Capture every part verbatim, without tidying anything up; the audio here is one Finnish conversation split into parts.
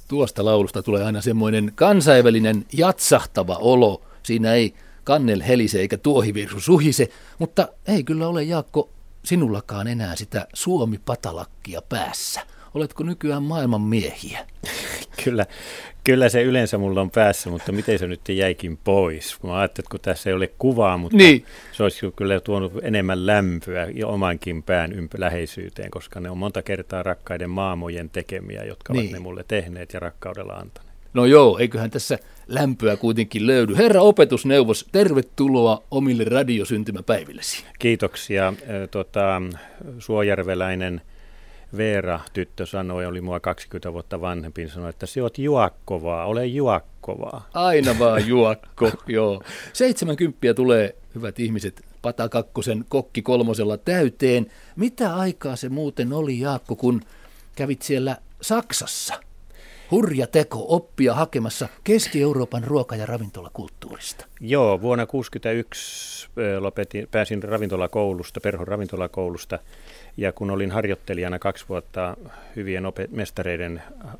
Tuosta laulusta tulee aina semmoinen kansainvälinen jatsahtava olo. Siinä ei kannel helise eikä tuohivirsu suhise, mutta ei kyllä ole, Jaakko, sinullakaan enää sitä Suomi-patalakkia päässä. Oletko nykyään maailman miehiä? Kyllä, kyllä se yleensä mulla on päässä, mutta miten se nyt jäikin pois? Mä ajattelin, että kun tässä ei ole kuvaa, mutta niin. Se olisi kyllä tuonut enemmän lämpöä ja omankin pään ympä läheisyyteen, koska ne on monta kertaa rakkaiden maamojen tekemiä, jotka niin. ovat ne mulle tehneet ja rakkaudella antaneet. No joo, eiköhän tässä lämpöä kuitenkin löydy. Herra opetusneuvos, tervetuloa omille radiosyntymäpäivillesi. Kiitoksia. Tota, suojärveläinen Veera tyttö sanoi, oli mua kaksikymmentä vuotta vanhempi, sanoi, että sinä olet juokkovaa, ole juokkovaa. Aina vaan juokko, joo. Seitsemänkymppiä tulee, hyvät ihmiset, Pata kakkosen kokki kolmosella täyteen. Mitä aikaa se muuten oli, Jaakko, kun kävit siellä Saksassa? Hurja teko oppia hakemassa Keski-Euroopan ruoka- ja ravintolakulttuurista. Joo, vuonna tuhatyhdeksänsataakuusikymmentäyksi lopetin, pääsin ravintolakoulusta, Perhon ravintolakoulusta, ja kun olin harjoittelijana kaksi vuotta hyvien opet- mestareiden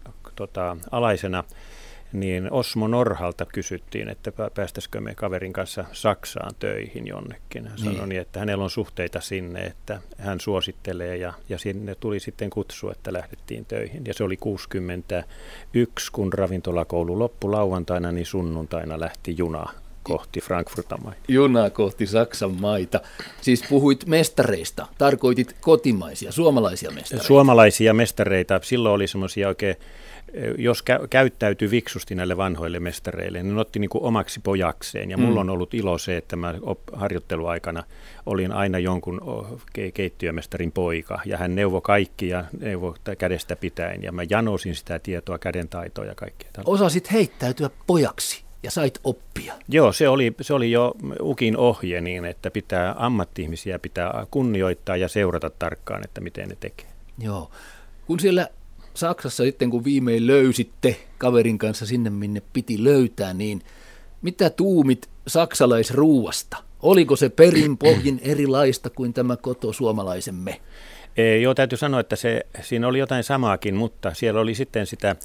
tota, alaisena, niin Osmo Norhalta kysyttiin, että päästäisikö me kaverin kanssa Saksaan töihin jonnekin. Hän sanoi, niin. että hänellä on suhteita sinne, että hän suosittelee ja, ja sinne tuli sitten kutsu, että lähdettiin töihin. Ja se oli kuusikymmentäyksi, kun ravintolakoulu loppui lauantaina, niin sunnuntaina lähti juna kohti Frankfurtin maita. Juna kohti Saksan maita. Siis puhuit mestareista, tarkoitit kotimaisia, suomalaisia mestareita. Suomalaisia mestareita, silloin oli semmoisia oikein, jos kä- käyttäytyi viksusti näille vanhoille mestareille, niin ne otti niin kuin omaksi pojakseen. Ja mulla mm. on ollut ilo se, että mä op- harjoitteluaikana olin aina jonkun ke- keittiömestarin poika. Ja hän neuvoi kaikki ja neuvoi kädestä pitäen. Ja mä janosin sitä tietoa, kädentaitoa ja kaikkea. Osasit heittäytyä pojaksi ja sait oppia. Joo, se oli, se oli jo Ukin ohje niin, että pitää ammatti-ihmisiä pitää kunnioittaa ja seurata tarkkaan, että miten ne tekee. Joo, kun siellä Saksassa sitten, kun viimein löysitte kaverin kanssa sinne, minne piti löytää, niin mitä tuumit saksalaisruuasta? Oliko se perin pohjin erilaista kuin tämä koto-suomalaisemme? E, joo, täytyy sanoa, että se, siinä oli jotain samaakin, mutta siellä oli sitten sitä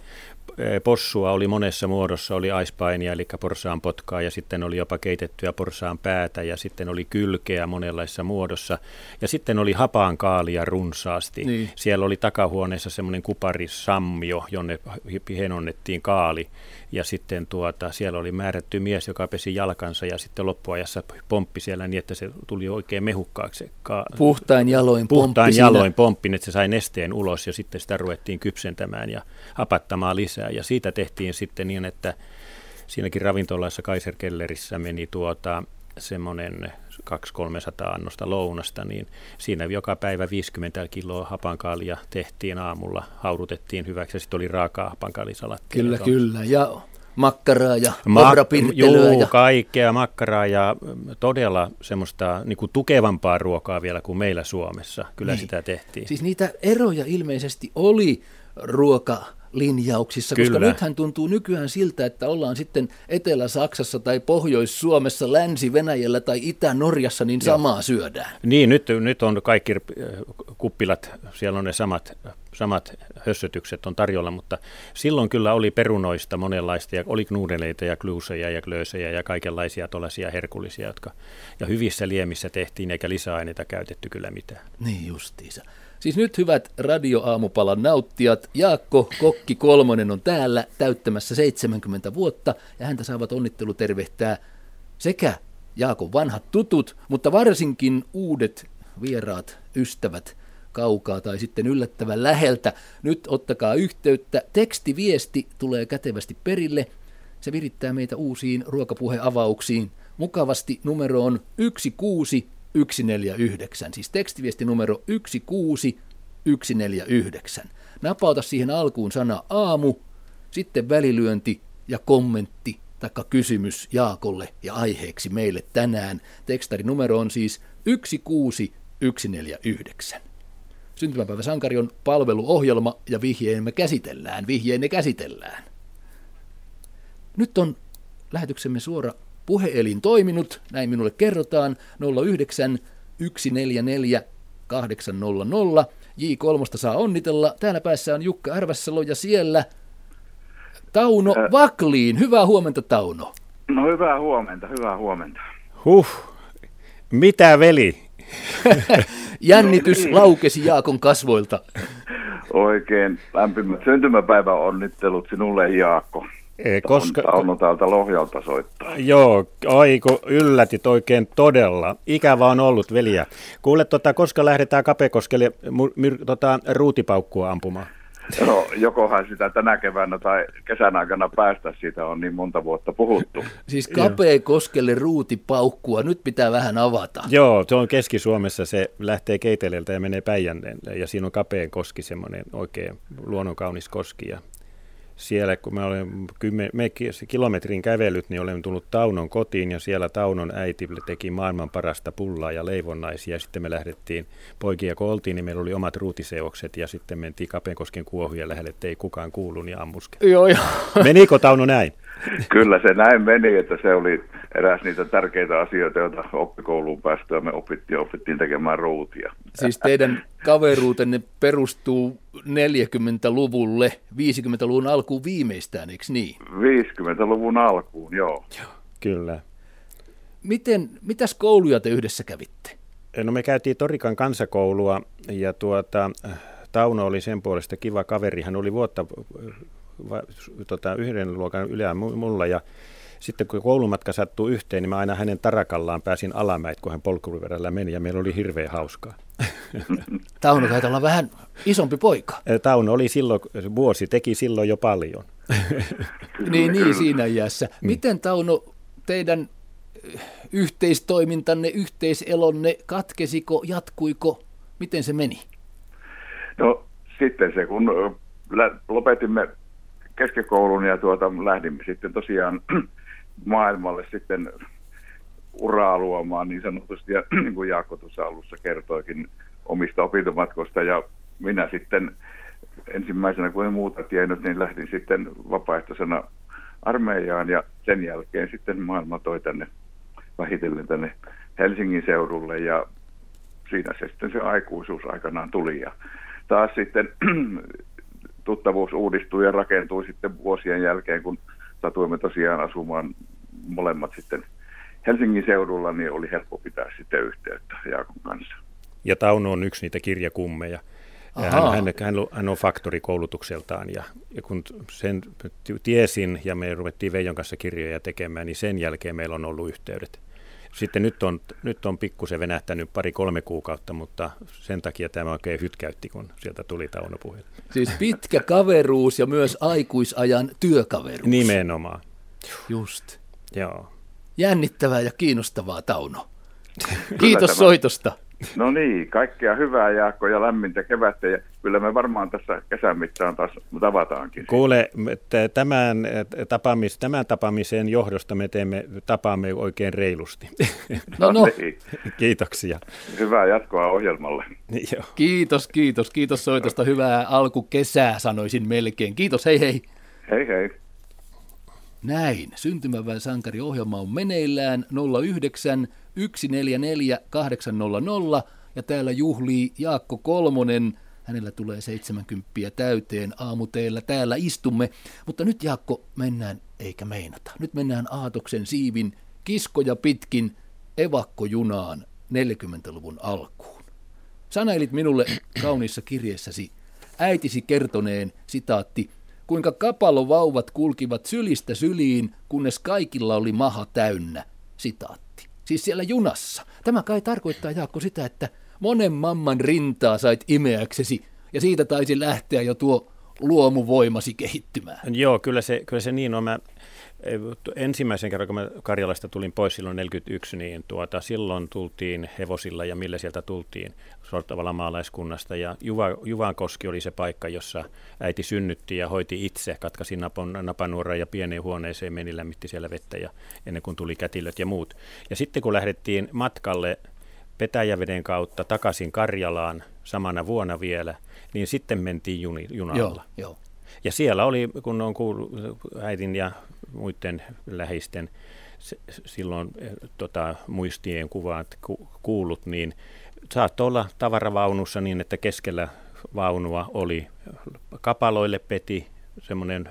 possua, oli monessa muodossa, oli aispainia, eli porsaan potkaa, ja sitten oli jopa keitettyä porsaan päätä, ja sitten oli kylkeä monenlaisessa muodossa, ja sitten oli hapaankaalia runsaasti. Niin. Siellä oli takahuoneessa semmoinen kuparisammio, jonne henonnettiin kaali, ja sitten tuota, siellä oli määrätty mies, joka pesi jalkansa, ja sitten loppuajassa pomppi siellä niin, että se tuli oikein mehukkaaksi. Ka- Puhtain jaloin pomppi. Puhtain jaloin pomppi, että se sai nesteen ulos, ja sitten sitä ruvettiin kypsentämään ja hapattamaan lisää. Ja siitä tehtiin sitten niin, että siinäkin ravintolassa Kaiserkellerissä meni tuota semmoinen kaksisataa kolmesataa annosta lounasta, niin siinä joka päivä viisikymmentä kiloa hapankaalia tehtiin aamulla, haudutettiin hyväksi ja sitten oli raakaa hapankaalisalattia. Kyllä, kyllä. Ja makkaraa ja ohrapirttelyä. Joo, ja kaikkea makkaraa ja todella semmoista niin kuin tukevampaa ruokaa vielä kuin meillä Suomessa. Kyllä niin. Sitä tehtiin. Siis niitä eroja ilmeisesti oli ruoka linjauksissa, koska Kyllä. nythän tuntuu nykyään siltä, että ollaan sitten Etelä-Saksassa tai Pohjois-Suomessa, Länsi-Venäjällä tai Itä-Norjassa, niin samaa Joo. syödään. Niin, nyt, nyt on kaikki kuppilat, siellä on ne samat, samat hössötykset on tarjolla, mutta silloin kyllä oli perunoista monenlaista, ja oli knuudeleita ja kluuseja ja klöösejä ja kaikenlaisia tuollaisia herkullisia, jotka ja hyvissä liemissä tehtiin, eikä lisäaineita käytetty kyllä mitään. Niin justiinsa. Siis nyt hyvät radioaamupalan nauttijat, Jaakko Kokki Kolmonen on täällä täyttämässä seitsemänkymmentä vuotta ja häntä saavat onnittelutervehtää sekä Jaakon vanhat tutut, mutta varsinkin uudet vieraat ystävät kaukaa tai sitten yllättävän läheltä. Nyt ottakaa yhteyttä, tekstiviesti tulee kätevästi perille, se virittää meitä uusiin ruokapuheavauksiin. Mukavasti numero on yksi kuusi yksi neljä yhdeksän, siis tekstiviesti numero yksi kuusi yksi neljä yhdeksän. Napauta siihen alkuun sana aamu, sitten välilyönti ja kommentti taikka kysymys Jaakolle ja aiheeksi meille tänään. Tekstarin numero on siis yksi kuusi yksi neljä yhdeksän. Syntymäpäivä sankari on palveluohjelma ja vihjeemme käsitellään, vihjeenne käsitellään. Nyt on lähetyksemme suora puheelin toiminut, näin minulle kerrotaan, nolla yhdeksän yksi neljä neljä kahdeksan nolla nolla. J kolme saa onnitella. Täällä päässä on Jukka Arvassalo ja siellä Tauno Ä... Vakliin. Hyvää huomenta, Tauno. No hyvää huomenta, hyvää huomenta. Huh, mitä veli? Jännitys no niin. laukesi Jaakon kasvoilta. Oikein lämpimät syntymäpäivän onnittelut sinulle, Jaakko. Ei, koska... Tauno täältä Lohjalta soittaa. Joo, aiku yllätit oikein todella. Ikävä on ollut, veliä. Kuule, tota, koska lähdetään Kapekoskelle myr, tota, ruutipaukkua ampumaan? No, jokohan sitä tänä keväänä tai kesän aikana päästä, siitä on niin monta vuotta puhuttu. Siis Kapekoskelle ruutipaukkua, nyt pitää vähän avata. Joo, se on Keski-Suomessa, se lähtee Keiteleeltä ja menee Päijänteelle, ja siinä on Kapeen koski, semmoinen oikein luonnonkaunis koski, ja siellä kun mä olen kymmen, me kilometrin kävellyt, niin olen tullut Taunon kotiin, ja siellä Taunon äiti teki maailman parasta pullaa ja leivonnaisia, ja sitten me lähdettiin poikia, kun oltiin, niin meillä oli omat ruutiseokset, ja sitten mentiin Kapeenkosken kuohuja lähelle, ettei kukaan kuulu, niin ammuskeli. Joo, joo. Menikö Tauno näin? Kyllä se näin meni, että se oli eräs niitä tärkeitä asioita, joita oppikouluun päästyä me opittiin, opittiin tekemään ruutia. Siis teidän kaveruutenne perustuu neljäkymmentäluvulle, viisikymmentäluvun alkuun viimeistään, eikö niin? viisikymmentäluvun alkuun, joo. Joo, kyllä. Miten, mitäs kouluja te yhdessä kävitte? No me käytiin Torikan kansakoulua, ja tuota, Tauno oli sen puolesta kiva kaveri. Hän oli vuotta va, tota, yhden luokan ylää mulla, ja sitten kun koulumatka sattuu yhteen, niin mä aina hänen tarakallaan pääsin alamäit, kun hän polkuryverällä meni, ja meillä oli hirveän hauskaa. Tauno taitaa olla vähän isompi poika. Tauno oli silloin, vuosi teki silloin jo paljon. niin, niin, siinä iässä. Miten, Tauno, teidän yhteistoimintanne, yhteiselonne, katkesiko, jatkuiko, miten se meni? No sitten se, kun lopetimme keskikoulun ja tuota, lähdimme sitten tosiaan maailmalle sitten uraa luomaan niin sanotusti, ja niin kuin Jaakko tuossa alussa kertoikin omista opintomatkoista, ja minä sitten ensimmäisenä, kun en muuta tiennyt, niin lähdin sitten vapaaehtoisena armeijaan, ja sen jälkeen sitten maailma toi tänne vähitellen tänne Helsingin seudulle, ja siinä se sitten se aikuisuus aikanaan tuli, ja taas sitten tuttavuus uudistui ja rakentui sitten vuosien jälkeen, kun satuimme tosiaan asumaan molemmat sitten Helsingin seudulla, niin oli helppo pitää sitten yhteyttä Jaakon kanssa. Ja Tauno on yksi niitä kirjakummeja. Hän, hän, hän, hän on faktorikoulutukseltaan, ja, ja kun sen tiesin ja me ruvettiin Veijon kanssa kirjoja tekemään, niin sen jälkeen meillä on ollut yhteydet. Sitten nyt on, nyt on pikkusen venähtänyt pari-kolme kuukautta, mutta sen takia tämä oikein hytkäytti, kun sieltä tuli Tauno puhe. Siis pitkä kaveruus ja myös aikuisajan työkaveruus. Nimenomaan. Just. Joo. Jännittävää ja kiinnostavaa, Tauno. Kiitos soitosta. No niin, kaikkea hyvää, Jaakko, ja lämmintä kevättä, ja kyllä me varmaan tässä kesän mittaan taas tavataankin. Kuule, tämän, tapaamis, tämän tapaamisen johdosta me teemme, tapaamme oikein reilusti. No, no. Kiitoksia. Hyvää jatkoa ohjelmalle. Joo. Kiitos, kiitos, kiitos soitosta. Hyvää alkukesää, sanoisin melkein. Kiitos, hei hei. Hei hei. Näin, syntymäväen sankari-ohjelma on meneillään nolla yhdeksän yksi neljä neljä kahdeksan nolla nolla, ja täällä juhlii Jaakko Kolmonen. Hänellä tulee seitsemänkymmentä täyteen aamuteellä. Täällä istumme, mutta nyt, Jaakko, mennään eikä meinata. Nyt mennään Aatoksen siivin kiskoja pitkin evakkojunaan neljäkymmentäluvun alkuun. Sanailit minulle kauniissa kirjeessäsi äitisi kertoneen, sitaatti, kuinka kapalovauvat kulkivat sylistä syliin, kunnes kaikilla oli maha täynnä, sitaatti. Siis siellä junassa. Tämä kai tarkoittaa, Jaakko, sitä, että monen mamman rintaa sait imeäksesi, ja siitä taisi lähteä jo tuo luomuvoimasi kehittymään. Joo, kyllä se, kyllä se niin on. Mä ensimmäisen kerran, kun mä Karjalasta tulin pois silloin neljäkymmentäyksi, niin tuota, silloin tultiin hevosilla, ja millä sieltä tultiin sortavalla maalaiskunnasta, ja Juva, Juvankoski oli se paikka, jossa äiti synnytti ja hoiti itse, katkasi napon, napanuoran ja pieneen huoneeseen meni, lämmitti siellä vettä, ja ennen kuin tuli kätilöt ja muut. Ja sitten kun lähdettiin matkalle Petäjäveden kautta takaisin Karjalaan samana vuonna vielä, niin sitten mentiin juni, junalla. Joo, joo. Ja siellä oli, kun on kuullut äidin ja muiden läheisten silloin tota, muistien kuvat ku, kuullut, niin saattoi olla tavaravaunussa niin, että keskellä vaunua oli kapaloille peti, semmoinen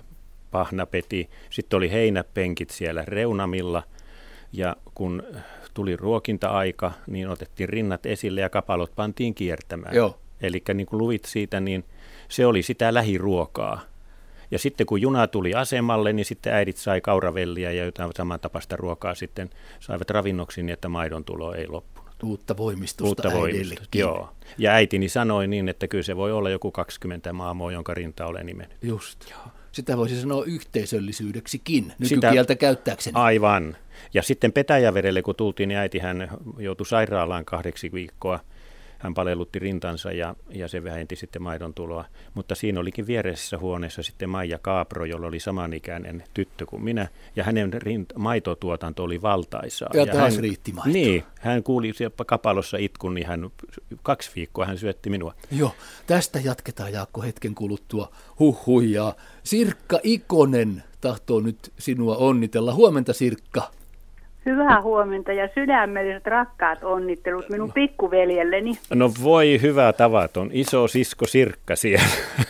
pahnapeti, sitten oli heinäpenkit siellä reunamilla ja kun tuli ruokinta-aika, niin otettiin rinnat esille ja kapalot pantiin kiertämään. Eli niin kuin luvit siitä, niin se oli sitä lähiruokaa. Ja sitten kun juna tuli asemalle, niin sitten äidit sai kauravelliä ja jotain samantapaista ruokaa sitten saivat ravinnoksi niin, että maidon tulo ei loppunut. Uutta voimistusta Uutta voimistusta, joo. Ja äitini sanoi niin, että kyllä se voi olla joku kaksikymmentä maamoa, jonka rinta olen nimennyt. Just, joo. Sitä voisi sanoa yhteisöllisyydeksikin, nykykieltä käyttääkseni. Aivan. Ja sitten Petäjävedelle, kun tultiin, niin äiti hän joutui sairaalaan kahdeksi viikkoa. Hän palellutti rintansa ja, ja se vähenti sitten maidon tuloa. Mutta siinä olikin viereisessä huoneessa sitten Maija Kaapro, jolla oli samanikäinen tyttö kuin minä. Ja hänen rint- maitotuotanto oli valtaisaa. Ja, ja taas hän, riitti maitoa. Niin, hän kuuli siellä kapalossa itkun, niin hän kaksi viikkoa hän syötti minua. Joo, tästä jatketaan Jaakko hetken kuluttua huhhuijaa. Sirkka Ikonen tahtoo nyt sinua onnitella. Huomenta Sirkka. Hyvää huomenta ja sydämelliset rakkaat onnittelut minun pikkuveljelleni. No voi hyvä tavaton, iso sisko Sirkka siellä.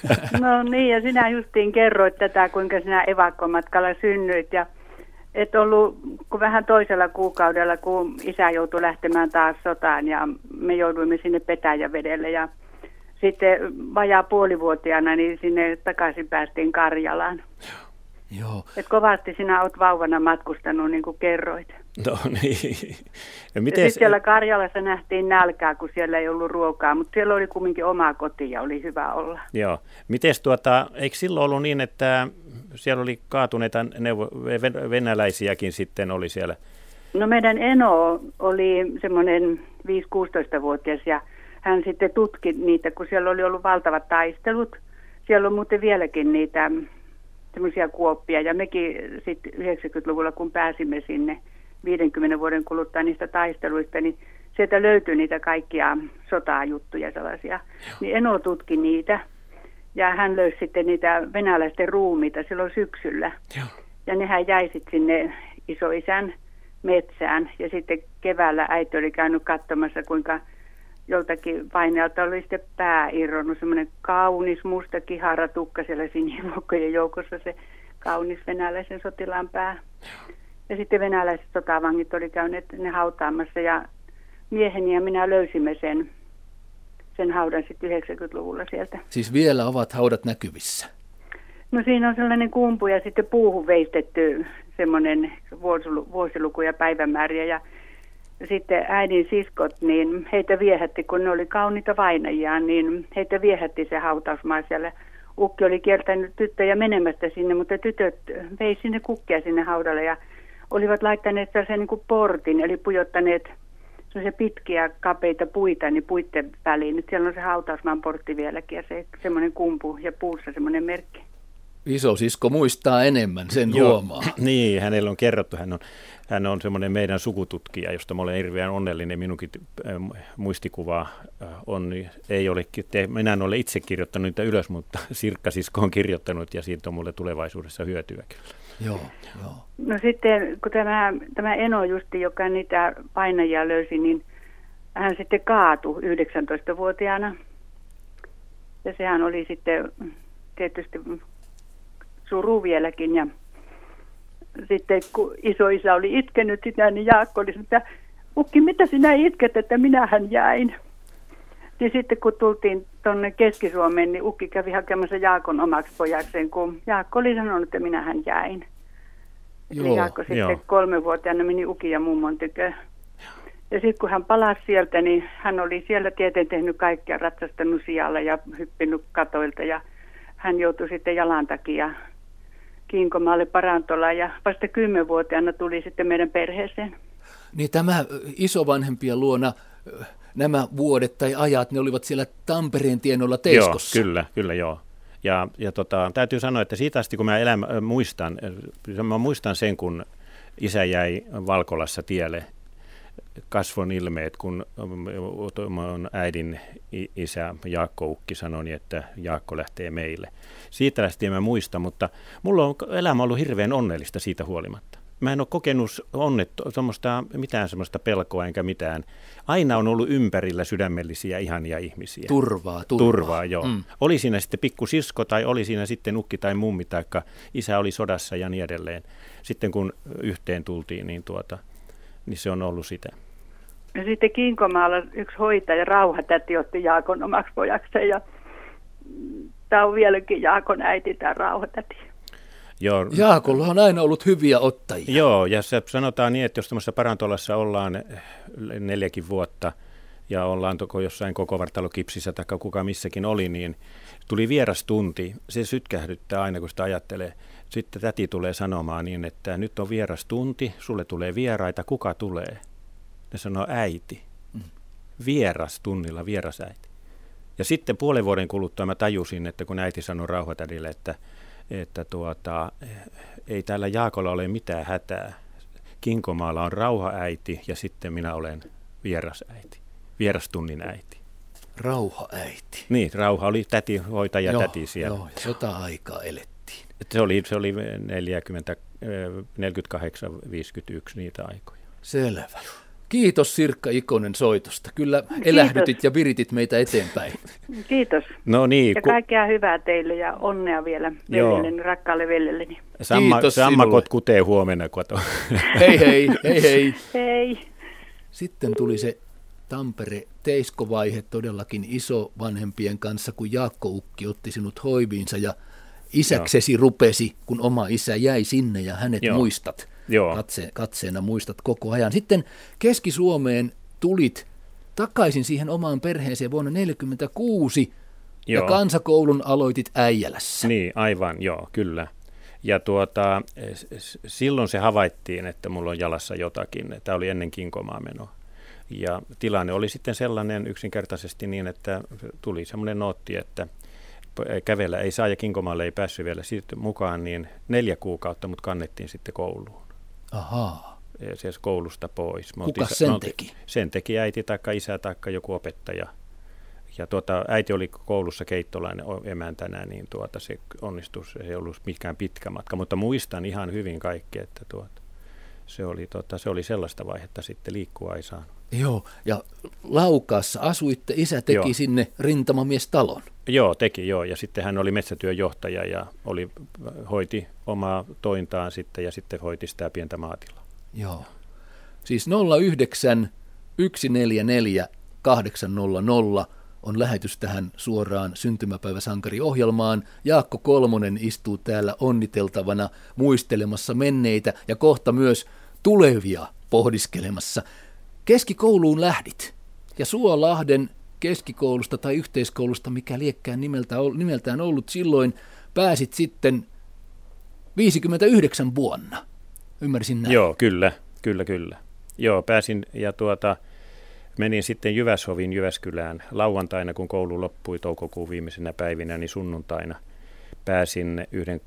No niin, ja sinä justiin kerroit tätä, kuinka sinä evakkomatkalla synnyit. Ja et ollut kun vähän toisella kuukaudella, kun isä joutui lähtemään taas sotaan ja me jouduimme sinne Petäjävedelle. Ja sitten vajaa puolivuotiaana niin sinne takaisin päästiin Karjalaan. Joo. Et kovasti sinä olet vauvana matkustanut, niin kuin kerroit. No niin. Ja sitten siellä Karjalassa nähtiin nälkää, kun siellä ei ollut ruokaa, mutta siellä oli kumminkin oma koti ja oli hyvä olla. Joo. Mites tuota, eikö silloin ollut niin, että siellä oli kaatuneita neuvo- venäläisiäkin sitten oli siellä? No meidän eno oli semmoinen viisi-kuusitoista-vuotias ja hän sitten tutki niitä, kun siellä oli ollut valtavat taistelut. Siellä on muuten vieläkin niitä semmoisia kuoppia ja mekin sitten yhdeksänkymmentäluvulla, kun pääsimme sinne viidenkymmenen vuoden kuluttua niistä taisteluista, niin sieltä löytyi niitä kaikkia sotajuttuja sellaisia. Joo. Niin eno tutki niitä ja hän löysi sitten niitä venäläisten ruumiita silloin syksyllä. Joo. Ja nehän jäi sitten sinne isoisän metsään ja sitten keväällä äiti oli käynyt katsomassa, kuinka joltakin vainajalta oli sitten pää irronnut, semmoinen kaunis musta kiharatukka siellä sinivuokkojen joukossa, se kaunis venäläisen sotilaan pää. Ja sitten venäläiset sotavangit oli käyneet ne hautaamassa ja mieheni ja minä löysimme sen, sen haudan sitten yhdeksänkymmentäluvulla sieltä. Siis vielä ovat haudat näkyvissä? No siinä on sellainen kumpu ja sitten puuhun veistetty semmoinen vuosiluku ja päivämääriä ja sitten äidin siskot, niin heitä viehätti, kun ne oli kauniita vainajia, niin heitä viehätti se hautausmaa siellä. Ukki oli kieltänyt tyttöjä menemästä sinne, mutta tytöt vei sinne kukkia sinne haudalle ja olivat laittaneet sellaisen niin kuin portin, eli pujottaneet sellaisia pitkiä kapeita puita niin puitten väliin. Nyt siellä on se hautausmaan portti vieläkin ja se semmoinen kumpu ja puussa semmoinen merkki. Isosisko muistaa enemmän, sen Joo, huomaa. Niin, hänellä on kerrottu. Hän on, hän on semmoinen meidän sukututkija, josta mä olen hirveän onnellinen. Minunkin äh, muistikuva äh, on, ei ole, te, minä en ole itse kirjoittanut niitä ylös, mutta Sirkka-sisko on kirjoittanut ja siitä on mulle tulevaisuudessa hyötyä kyllä. Joo, joo. No sitten, kun tämä, tämä eno justi, joka niitä painajia löysi, niin hän sitten kaatui yhdeksäntoistavuotiaana. Ja sehän oli sitten tietysti suru vieläkin ja sitten kun isoisä oli itkenyt sitä, niin Jaakko oli että ukki, mitä sinä itket, että minähän jäin. Ja sitten kun tultiin tuonne Keski-Suomeen, niin ukki kävi hakemassa Jaakon omaksi pojakseen, kun Jaakko oli sanonut, että minähän jäin. Joo, Jaakko sitten joo. kolmevuotiaana meni ukin ja mummon tykö. Ja sitten kun hän palasi sieltä, niin hän oli siellä tieteen tehnyt kaikkea, ratsastanut sijalla ja hyppinyt katoilta ja hän joutui sitten jalan takia Kinkomaalle parantolaan ja vasta kymmenvuotiaana tuli sitten meidän perheeseen. Niin tämä isovanhempien luona, nämä vuodet tai ajat, ne olivat siellä Tampereen tienoilla Teiskossa. Joo, kyllä, kyllä joo. Ja, ja tota, täytyy sanoa, että siitä asti kun mä elämä, muistan, mä muistan sen, kun isä jäi Valkolassa tielle, kasvon ilmeet, kun äidin isä Jaakko Ukki sanoi, että Jaakko lähtee meille. Siitä lähtien mä muistan, mutta mulla on elämä ollut hirveän onnellista siitä huolimatta. mä en ole kokenut onnetto, semmoista, mitään semmoista pelkoa enkä mitään. Aina on ollut ympärillä sydämellisiä, ihania ihmisiä. Turvaa, turvaa. Turvaa, joo. Mm. Oli siinä sitten pikkusisko tai oli siinä sitten ukki tai mummi, taikka isä oli sodassa ja niin edelleen. Sitten kun yhteen tultiin, niin, tuota, niin se on ollut sitä. Ja sitten Kinkomaalla yksi hoitaja, Rauhatäti, otti Jaakon omaksi pojakseen ja tämä on vieläkin Jaakon äiti, tämä Rauhatäti. Joo. Jaakolla on aina ollut hyviä ottajia. Joo, ja se sanotaan niin, että jos tuommoisessa parantolassa ollaan neljäkin vuotta ja ollaan toko jossain koko vartalokipsissä tai kuka missäkin oli, niin tuli vieras tunti. Se sytkähdyttää aina, kun sitä ajattelee. Sitten täti tulee sanomaan niin, että nyt on vieras tunti, sulle tulee vieraita, kuka tulee? Ne sanoo äiti. Vieras tunnilla, vieras äiti. Ja sitten puolen vuoden kuluttua mä tajusin, että kun äiti sanoi Rauhatädille, että että tuota, ei täällä Jaakolla ole mitään hätää. Kinkomaalla on rauhaäiti ja sitten minä olen vierasäiti, vierastunnin äiti. Rauhaäiti. Niin, Rauha oli täti, hoitaja joo, täti siellä. Joo, sota-aikaa elettiin. Se oli, se oli neljäkymmentä, neljäkymmentäkahdeksan viisikymmentäyksi niitä aikoja. Selvä. Kiitos Sirkka Ikonen soitosta. Kyllä elähdytit Kiitos. Ja viritit meitä eteenpäin. Kiitos. No niin. Ja kaikkea hyvää teille ja onnea vielä veljelleni, rakkaalle veljelleni. Samma, Kiitos sammakot sinulle. kutee huomenna, kato. Hei hei, hei hei. Hei. Sitten tuli se Tampere-teiskovaihe todellakin iso vanhempien kanssa, kun Jaakko Ukki otti sinut hoiviinsa ja isäksesi Joo. rupesi, kun oma isä jäi sinne ja hänet Joo. muistat. Joo. Katse, katseena muistat koko ajan. Sitten Keski-Suomeen tulit takaisin siihen omaan perheeseen vuonna tuhatyhdeksänsataaneljäkymmentäkuusi joo. ja kansakoulun aloitit Äijälässä. Niin, aivan, joo, kyllä. Ja tuota, silloin se havaittiin, että mulla on jalassa jotakin. Tämä oli ennen Kinkomaa menoa. Ja tilanne oli sitten sellainen yksinkertaisesti niin, että tuli semmoinen nootti, että kävellä ei saa ja Kinkomaalle ei päässyt vielä siitä mukaan, niin neljä kuukautta mut kannettiin sitten kouluun. Ahaa. Siis koulusta pois. Kuka sen oltiin, teki? Sen teki äiti tai isä tai joku opettaja. Ja tuota, äiti oli koulussa keittolainen emäntänä, niin tuota, se onnistui. Se ei ollut mikään pitkä matka, mutta muistan ihan hyvin kaikki, että tuota, se, oli, tuota, se oli sellaista vaihetta sitten, liikkua ei saanut. Joo, ja Laukaassa asuitte, isä teki joo. sinne rintamamiestalon. Joo, teki joo, ja sitten hän oli metsätyöjohtaja ja oli, hoiti omaa tointaan sitten ja sitten hoiti sitä pientä maatilaa. Joo, siis nolla yhdeksän yksi neljä neljä kahdeksan nolla nolla on lähetys tähän suoraan syntymäpäiväsankariohjelmaan. Jaakko Kolmonen istuu täällä onniteltavana muistelemassa menneitä ja kohta myös tulevia pohdiskelemassa. Keskikouluun lähdit ja Suolahden keskikoulusta tai yhteiskoulusta, mikä liekkään nimeltään ollut silloin, pääsit sitten viisikymmentäyhdeksän vuonna. Ymmärsin näin? Joo, kyllä, kyllä, kyllä. Joo, pääsin ja tuota, menin sitten Jyväshovin Jyväskylään lauantaina, kun koulu loppui toukokuun viimeisenä päivinä, niin sunnuntaina pääsin yhden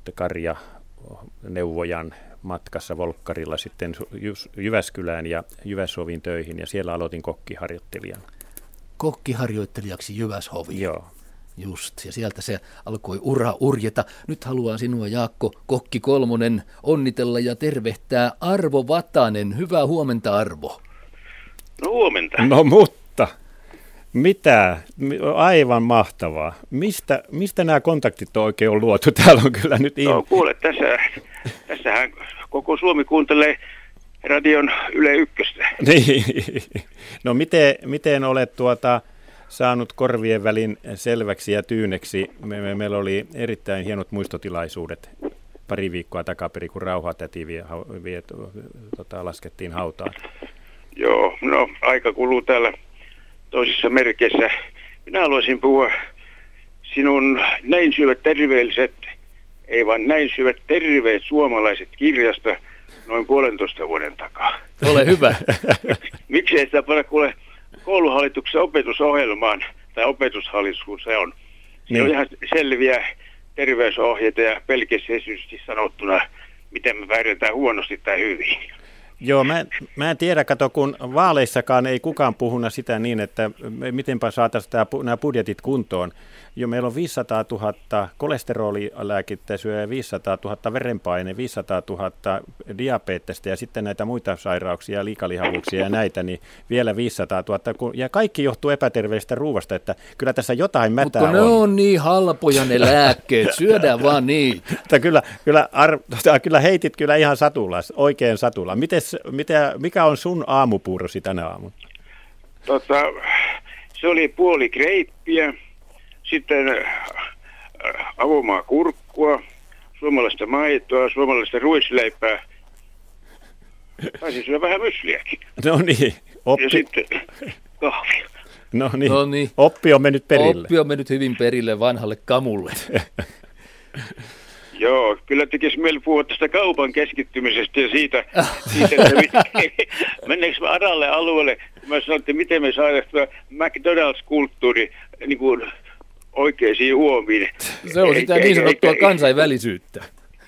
karjaneuvojan matkassa Volkkarilla sitten Jyväskylään ja Jyväshovin töihin, ja siellä aloitin kokkiharjoittelijana. Kokkiharjoittelijaksi Jyväshoviin. Joo. Just, ja sieltä se alkoi ura urjeta. Nyt haluan sinua, Jaakko Kokki Kolmonen, onnitella ja tervehtää Arvo Vatanen. Hyvää huomenta, Arvo. No huomenta. No mutta, mitä? Aivan mahtavaa. Mistä, mistä nämä kontaktit on oikein on luotu? Täällä on kyllä nyt... No kuule, tässä, tässähän koko Suomi kuuntelee radion Yle Ykköstä. Niin. No miten, miten olet tuota... saanut korvien välin selväksi ja tyyneksi. Me, me, meillä oli erittäin hienot muistotilaisuudet pari viikkoa takaperin, kun Rauhatäti vie, vie, tota, laskettiin hautaan. Joo, no aika kuluu täällä toisissa merkeissä. Minä haluaisin puhua sinun Näin syvät terveelliset, ei vaan Näin syvät terveet suomalaiset kirjasta noin puolentoista vuoden takaa. Ole hyvä. Miksi ei sitä panna kuule kouluhallituksen opetusohjelmaan, tai opetushallitus, kun se on. Se niin. on ihan selviä terveysohjeita ja pelkisesiisesti sanottuna, miten me pärjätään huonosti tai hyvin. Joo, mä, mä en tiedä, kato, kun vaaleissakaan ei kukaan puhunut sitä niin, että mitenpä saataisiin nämä budjetit kuntoon. Jo meillä on viisisataatuhatta kolesterolilääkettä syö, viisisataatuhatta verenpaine, viisisataatuhatta diabetesta ja sitten näitä muita sairauksia, liikalihavuuksia ja näitä, niin vielä viisisataatuhatta. Ja kaikki johtuu epäterveellisestä ruuasta, että kyllä tässä jotain mätää on. Mutta ne on niin halpoja ne lääkkeet, syödään vaan niitä. Mutta kyllä, kyllä, ar, kyllä heitit kyllä ihan satulla, oikein satulla. Mites, mitä, mikä on sun aamupuurosi tänä aamuna? Tota, se oli puoli kreippiä, sitten avomaa kurkkua, suomalaista maitoa, suomalaista ruisleipää. Taisin syödä vähän mysliäkin. No niin, oppi. Ja sitten kahvia. No niin, No niin. Oppi on mennyt perille. Oppi on mennyt hyvin perille vanhalle kamulle. Joo, kyllä tekisi mieli puhua tästä kaupan keskittymisestä ja siitä, siitä että mennäänkö me aralle alueelle. Mä sanoin, että miten me saadaan McDonald's-kulttuuri niin kuin oikeisiin huomiin. Se on sitä niin sanottua kansainvälisyyttä.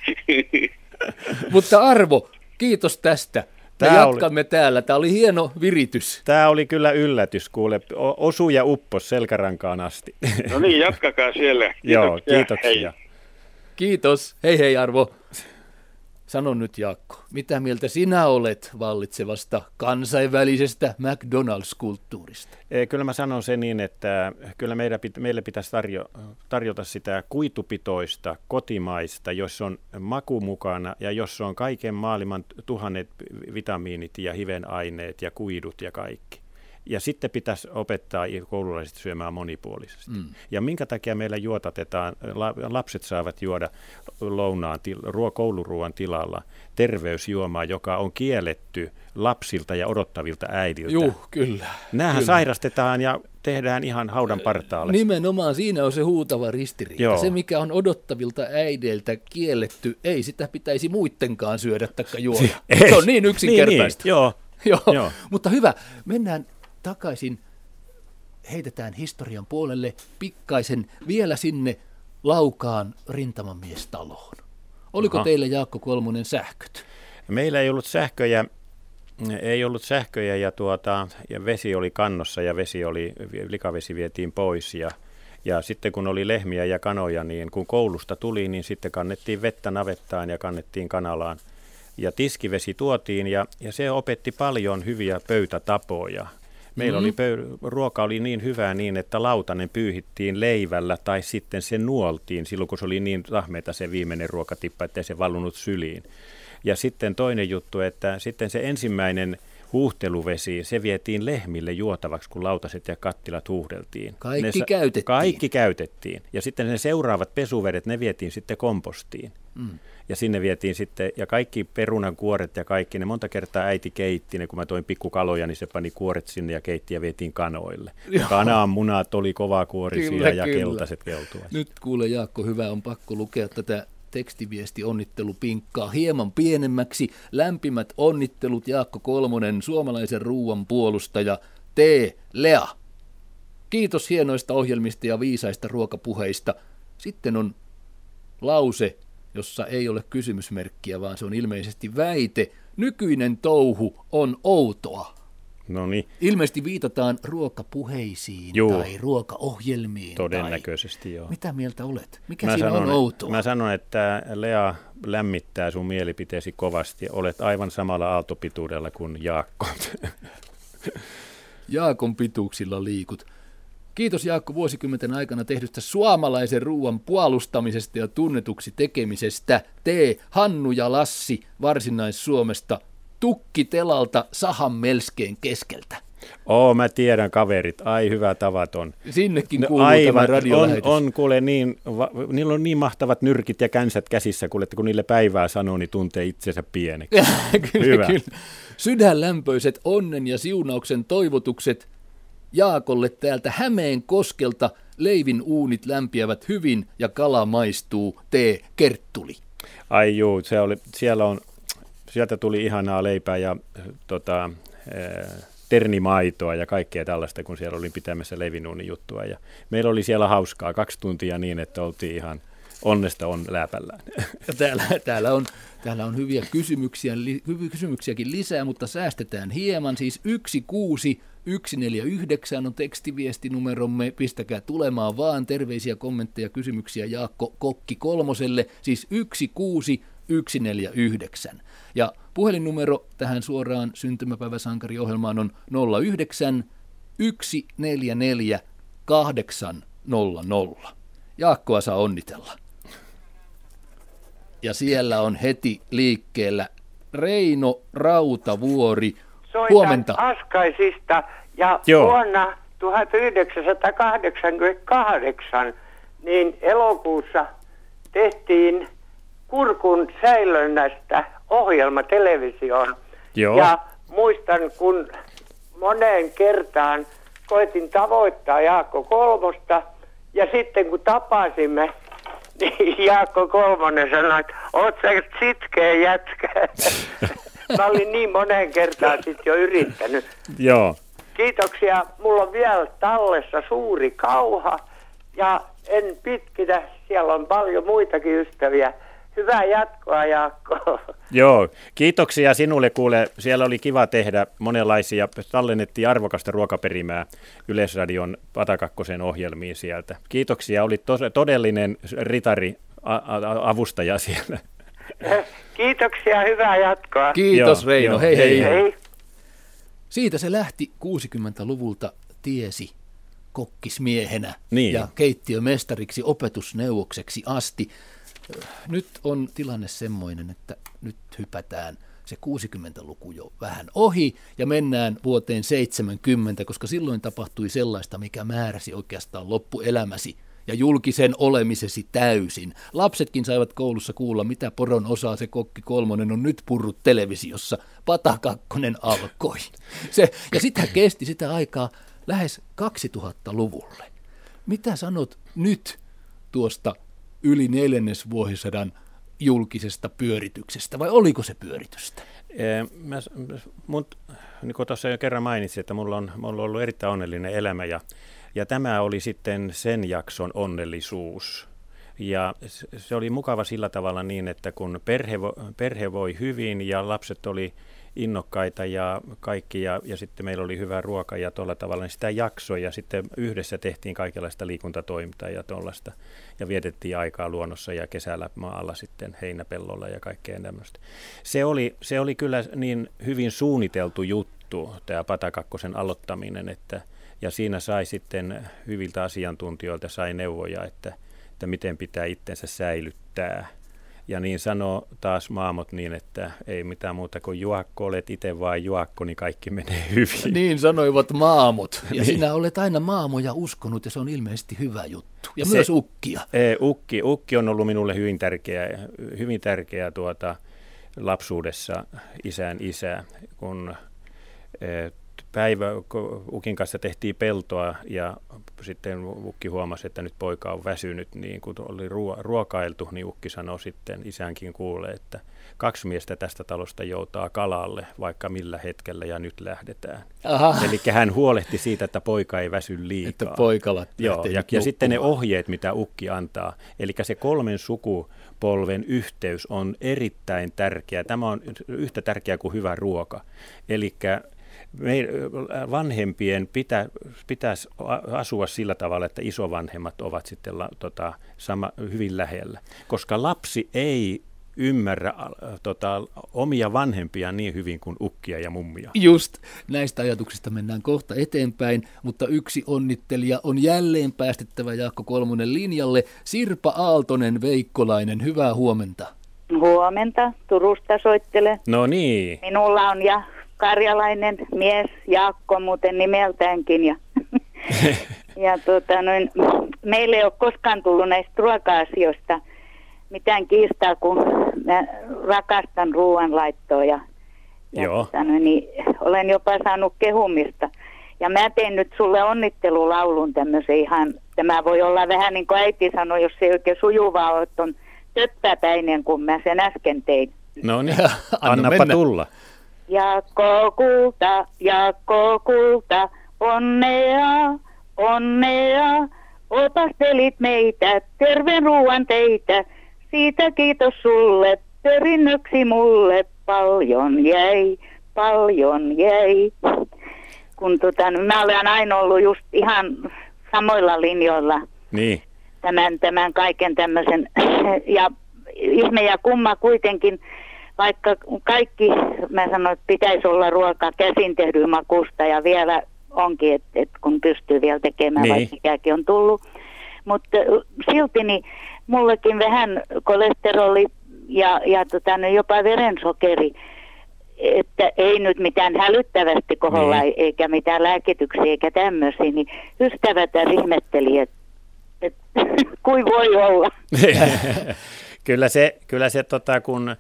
Mutta Arvo, kiitos tästä. Me Tää jatkamme oli... täällä. Tämä oli hieno viritys. Tämä oli kyllä yllätys, kuule. Osu ja uppos selkärankaan asti. No niin, jatkakaa siellä. Joo, Kiitoksia. kiitoksia. Hei. Kiitos. Hei hei Arvo. Sano nyt Jaakko, mitä mieltä sinä olet vallitsevasta kansainvälisestä McDonald's-kulttuurista? Kyllä mä sanon sen niin, että kyllä meidän, meille pitäisi tarjo, tarjota sitä kuitupitoista, kotimaista, jossa on maku mukana ja jossa on kaiken maailman tuhannet vitamiinit ja hivenaineet ja kuidut ja kaikki. Ja sitten pitäisi opettaa koululaiset syömään monipuolisesti. Mm. Ja minkä takia meillä juotatetaan, lapset saavat juoda lounaan, kouluruuan tilalla terveysjuomaa, joka on kielletty lapsilta ja odottavilta äidiltä. Juh, kyllä. Nämähän kyllä. sairastetaan ja tehdään ihan haudan partaalle. Nimenomaan siinä on se huutava ristiriita. Joo. Se, mikä on odottavilta äideiltä kielletty, ei sitä pitäisi muittenkaan syödä taikka juoda. Se on niin yksinkertaista. Niin, niin. Joo. Joo. Joo. Mutta hyvä, mennään takaisin, heitetään historian puolelle pikkaisen vielä sinne Laukaan rintamamiestaloon. Oliko Aha. teillä Jaakko Kolmonen sähköt? Meillä ei ollut sähköjä, ei ollut sähköjä ja, tuota, ja vesi oli kannossa ja vesi oli, likavesi vietiin pois ja, ja sitten kun oli lehmiä ja kanoja, niin kun koulusta tuli, niin sitten kannettiin vettä navettaan ja kannettiin kanalaan. Ja tiskivesi tuotiin ja, ja se opetti paljon hyviä pöytätapoja. Meillä mm-hmm. oli pöy- ruoka oli niin hyvää niin, että lautanen pyyhittiin leivällä tai sitten se nuoltiin silloin, kun se oli niin tahmeita se viimeinen ruokatippa, ettei se valunut syliin. Ja sitten toinen juttu, että sitten se ensimmäinen huuhteluvesi, se vietiin lehmille juotavaksi, kun lautaset ja kattilat huuhdeltiin. Kaikki ne, käytettiin. Kaikki käytettiin. Ja sitten ne seuraavat pesuvedet, ne vietiin sitten kompostiin. Mm. Ja sinne vietiin sitten, ja kaikki perunan kuoret ja kaikki, ne monta kertaa äiti keitti ne, kun mä toin pikkukaloja, niin se pani kuoret sinne ja keitti ja vietiin kanoille. Kanaan munat oli kovakuorisia kyllä, ja kyllä. keltaiset keltuaiset. Nyt kuule Jaakko, hyvä, on pakko lukea tätä tekstiviesti onnittelupinkkaa hieman pienemmäksi. Lämpimät onnittelut Jaakko Kolmonen, suomalaisen ruuan puolustaja T. Lea. Kiitos hienoista ohjelmista ja viisaista ruokapuheista. Sitten on lause, jossa ei ole kysymysmerkkiä, vaan se on ilmeisesti väite. Nykyinen touhu on outoa. Noniin. Ilmeisesti viitataan ruokapuheisiin Juu. tai ruokaohjelmiin. Todennäköisesti tai... joo. Mitä mieltä olet? Mikä mä siinä sanon, on outoa? Mä sanon, että Lea lämmittää sun mielipiteesi kovasti. Olet aivan samalla aaltopituudella kuin Jaakko. Jaakon pituuksilla liikut. Kiitos Jaakko vuosikymmenten aikana tehdystä suomalaisen ruuan puolustamisesta ja tunnetuksi tekemisestä. T. Hannu ja Lassi Varsinais-Suomesta. Tukki telalta sahan melskeen keskeltä. Oo, mä tiedän kaverit. Ai hyvä tavaton. Sinnekin kuuluu no, tämä radiolähetys. On, on kuule niin, va, niillä on niin mahtavat nyrkit ja känsät käsissä, kuule, että kun niille päivää sanoo, niin tuntee itsensä pieneksi. kyllä, hyvä. Kyllä. Sydänlämpöiset onnen ja siunauksen toivotukset Jaakolle täältä Hämeen koskelta. Leivin uunit lämpiävät hyvin ja kala maistuu. T. Kerttuli. Ai juu, se oli, siellä on, sieltä tuli ihanaa leipää ja tota, ää, ternimaitoa ja kaikkea tällaista, kun siellä olin pitämässä leivinuunin juttua. Ja meillä oli siellä hauskaa kaksi tuntia niin, että oltiin ihan onnesta on läpällään. Täällä, täällä, on, täällä on hyviä kysymyksiä, li, hyviä kysymyksiäkin lisää, mutta säästetään hieman. Siis yksi kuusi yksi neljä yhdeksän on tekstiviestinumeromme. Pistäkää tulemaan vaan terveisiä, kommentteja, kysymyksiä Jaakko Kokki kolmoselle. Siis yksi kuusi yksi neljä yhdeksän. Ja puhelinnumero tähän suoraan syntymäpäiväsankariohjelmaan on nolla yhdeksän yksi neljä neljä kahdeksan nolla nolla. Jaakkoa saa onnitella. Ja siellä on heti liikkeellä Reino Rautavuori. Soitan Huomenta. Askaisista ja Joo. vuonna tuhatyhdeksänsataakahdeksankymmentäkahdeksan niin elokuussa tehtiin kurkun säilönnästä ohjelma televisioon. Joo. Ja muistan, kun moneen kertaan koitin tavoittaa Jaakko Kolmosta ja sitten kun tapasimme, niin Jaakko Kolmonen sanoi, että oot sä sitkeä jätkä. Mä olin niin moneen kertaan sitten jo yrittänyt. Joo. Kiitoksia. Mulla on vielä tallessa suuri kauha ja en pitkitä. Siellä on paljon muitakin ystäviä. Hyvää jatkoa, Jaakko. Joo, kiitoksia sinulle kuule. Siellä oli kiva tehdä monenlaisia, tallennettiin arvokasta ruokaperimää Yleisradion Patakakkosen ohjelmiin sieltä. Kiitoksia, oli tos, todellinen ritari a, a, avustaja siellä. Kiitoksia, hyvää jatkoa. Kiitos Joo, Reino, joo, hei hei. hei. Hei. Siitä se lähti kuusikymmentäluvulta tiesi kokkismiehenä Niin. ja keittiömestariksi opetusneuvokseksi asti. Nyt on tilanne semmoinen, että nyt hypätään se kuusikymmentäluku jo vähän ohi ja mennään vuoteen seitsemänkymmentä, koska silloin tapahtui sellaista, mikä määräsi oikeastaan loppuelämäsi ja julkisen olemisesi täysin. Lapsetkin saivat koulussa kuulla, mitä poron osaa se Kokki kolmonen on nyt purrut televisiossa. Patakakkonen alkoi. Se, ja sitä kesti sitä aikaa lähes kaksituhattaluvulle. Mitä sanot nyt tuosta yli neljännesvuosisadan julkisesta pyörityksestä, vai oliko se pyöritystä? Mä, mun, niin kuin tuossa jo kerran mainitsin, että mulla on, mulla on ollut erittäin onnellinen elämä ja, ja tämä oli sitten sen jakson onnellisuus. Ja se oli mukava sillä tavalla niin, että kun perhe, perhe voi hyvin ja lapset oli innokkaita ja kaikki ja, ja sitten meillä oli hyvä ruoka ja tuolla tavalla, niin sitä jaksoi ja sitten yhdessä tehtiin kaikenlaista liikuntatoimintaa ja tuollaista ja vietettiin aikaa luonnossa ja kesällä maalla sitten heinäpellolla ja kaikkea tämmöistä. Se oli, se oli kyllä niin hyvin suunniteltu juttu, tämä Patakakkosen aloittaminen, että, ja siinä sai sitten hyviltä asiantuntijoilta sai neuvoja, että, että miten pitää itsensä säilyttää. Ja niin sanoo taas maamot niin, että ei mitään muuta kuin Juakko, olet itse vaan Juakko, niin kaikki menee hyvin. Niin sanoivat maamot. Ja niin. sinä olet aina maamoja uskonut ja se on ilmeisesti hyvä juttu. Ja se, myös ukkia. E, ukki, ukki on ollut minulle hyvin tärkeä, hyvin tärkeä tuota, lapsuudessa isän isä, kun e, päivä ukin kanssa tehtiin peltoa ja sitten ukki huomasi, että nyt poika on väsynyt, niin kun oli ruokailtu, niin ukki sanoi sitten, isänkin kuulee, että kaksi miestä tästä talosta joutaa kalalle, vaikka millä hetkellä ja nyt lähdetään. Eli hän huolehti siitä, että poika ei väsy liikaa. Että poika Joo, ja, ja sitten ne ohjeet, mitä ukki antaa, eli se kolmen sukupolven yhteys on erittäin tärkeä. Tämä on yhtä tärkeä kuin hyvä ruoka. Eli me vanhempien pitä, pitäisi asua sillä tavalla, että isovanhemmat ovat sitten tota, sama, hyvin lähellä, koska lapsi ei ymmärrä tota, omia vanhempia niin hyvin kuin ukkia ja mummia. Just näistä ajatuksista mennään kohta eteenpäin, mutta yksi onnittelija on jälleen päästettävä Jaakko Kolmonen linjalle. Sirpa Aaltonen Veikkolainen, hyvää huomenta. Huomenta, Turusta soittelen. No niin. Minulla on ja karjalainen mies, Jaakko muuten nimeltäänkin. Ja, ja tota, noin, meillä ei ole koskaan tullut näistä ruoka-asioista mitään kiistaa, kun mä rakastan ruoanlaittoa ja, ja tota, noin, niin, olen jopa saanut kehumista. Ja mä teen nyt sulle onnittelulaulun tämmöisen ihan, tämä voi olla vähän niin kuin äiti sanoi, jos ei oikein sujuvaa ole, että on töppäpäinen, kun mä sen äsken tein. No niin, annapa mennä. Tulla. Jaakko kulta, Jaakko kulta, onnea, onnea, opastelit meitä, terveen ruuan teitä. Siitä kiitos sulle, perinnöksi mulle paljon jäi, paljon jäi. Kun tota, mä olen aina ollut just ihan samoilla linjoilla Niin. tämän, tämän kaiken tämmöisen. Ja ihme ja kumma kuitenkin, vaikka kaikki, mä sanoin, että pitäisi olla ruoka käsin tehdyn makusta ja vielä onkin, että et kun pystyy vielä tekemään, niin. Vaikka ikäkin on tullut. Mutta silti niin mullekin vähän kolesteroli ja, ja tota, jopa verensokeri, että ei nyt mitään hälyttävästi koholla niin. Eikä mitään lääkityksiä eikä tämmöisiä, niin ystävät ihmetteli, että et, kuin voi olla. Kyllä se, kyllä se tota, kun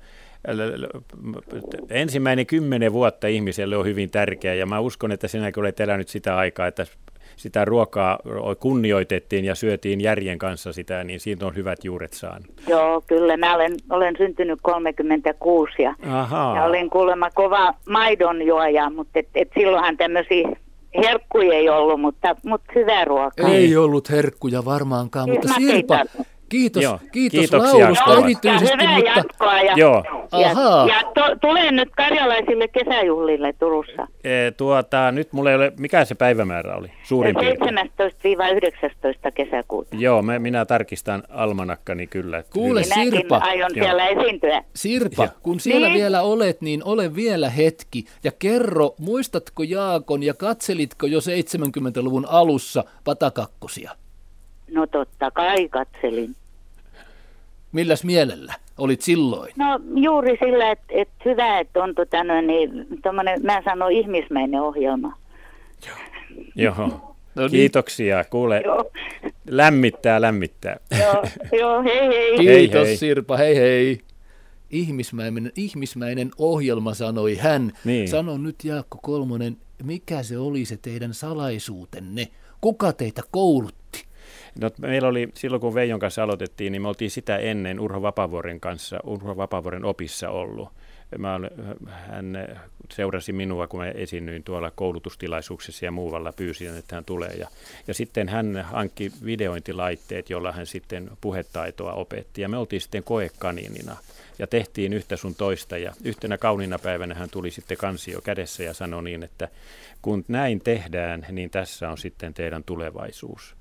ensimmäinen kymmenen vuotta ihmiselle on hyvin tärkeä, ja mä uskon, että sinäkin olet elänyt sitä aikaa, että sitä ruokaa kunnioitettiin ja syötiin järjen kanssa sitä, niin siitä on hyvät juuret saanut. Joo, kyllä. Mä olen, olen syntynyt kolmekymmentäkuusi ja, ja olin kuulemma kova maidonjuoja, mutta et, et silloinhan tämmöisiä herkkuja ei ollut, mutta, mutta hyvää ruokaa. Ei ollut herkkuja varmaankaan, mutta Sirpa, kiitos, Joo, kiitos laulusta erityisesti. Hyvää mutta... jatkoa ja, Joo. ja, ja to, tulen nyt karjalaisille kesäjuhlille Turussa. E, tuota, nyt mulla ei ole, mikä se päivämäärä oli? Suurin piirtein. seitsemästoista yhdeksästoista kesäkuuta. Joo, mä, minä tarkistan almanakkani kyllä. Kuule Sirpa, aion siellä esiintyä. Sirpa, Joo. kun siellä niin? vielä olet, niin ole vielä hetki ja kerro, muistatko Jaakon ja katselitko jo seitsemänkymmentäluvun alussa Patakakkosia? No totta kai katselin. Milläs mielellä olit silloin? No juuri sillä, että et hyvä, että on tota, no, niin, tommonen, mä sanon ihmismäinen ohjelma. Joo, Joo. No niin. Kiitoksia. Kuule, Joo. lämmittää, lämmittää. Joo, jo, hei hei. Kiitos hei, hei. Sirpa, hei hei. Ihmismäinen, ihmismäinen ohjelma, sanoi hän. Niin. Sano nyt Jaakko Kolmonen, mikä se oli se teidän salaisuutenne? Kuka teitä koulutti? No, meillä oli, silloin kun Veijon kanssa aloitettiin, niin me oltiin sitä ennen Urho Vapavuoren kanssa, Urho Vapavuoren opissa ollut. Mä, hän seurasi minua, kun mä esiinnyin tuolla koulutustilaisuuksissa ja muualla, pyysin, että hän tulee. Ja, ja sitten hän hankki videointilaitteet, joilla hän sitten puhetaitoa opetti. Ja me oltiin sitten koekaniinina ja tehtiin yhtä sun toista. Ja yhtenä kauniina päivänä hän tuli sitten kansio kädessä ja sanoi niin, että kun näin tehdään, niin tässä on sitten teidän tulevaisuus.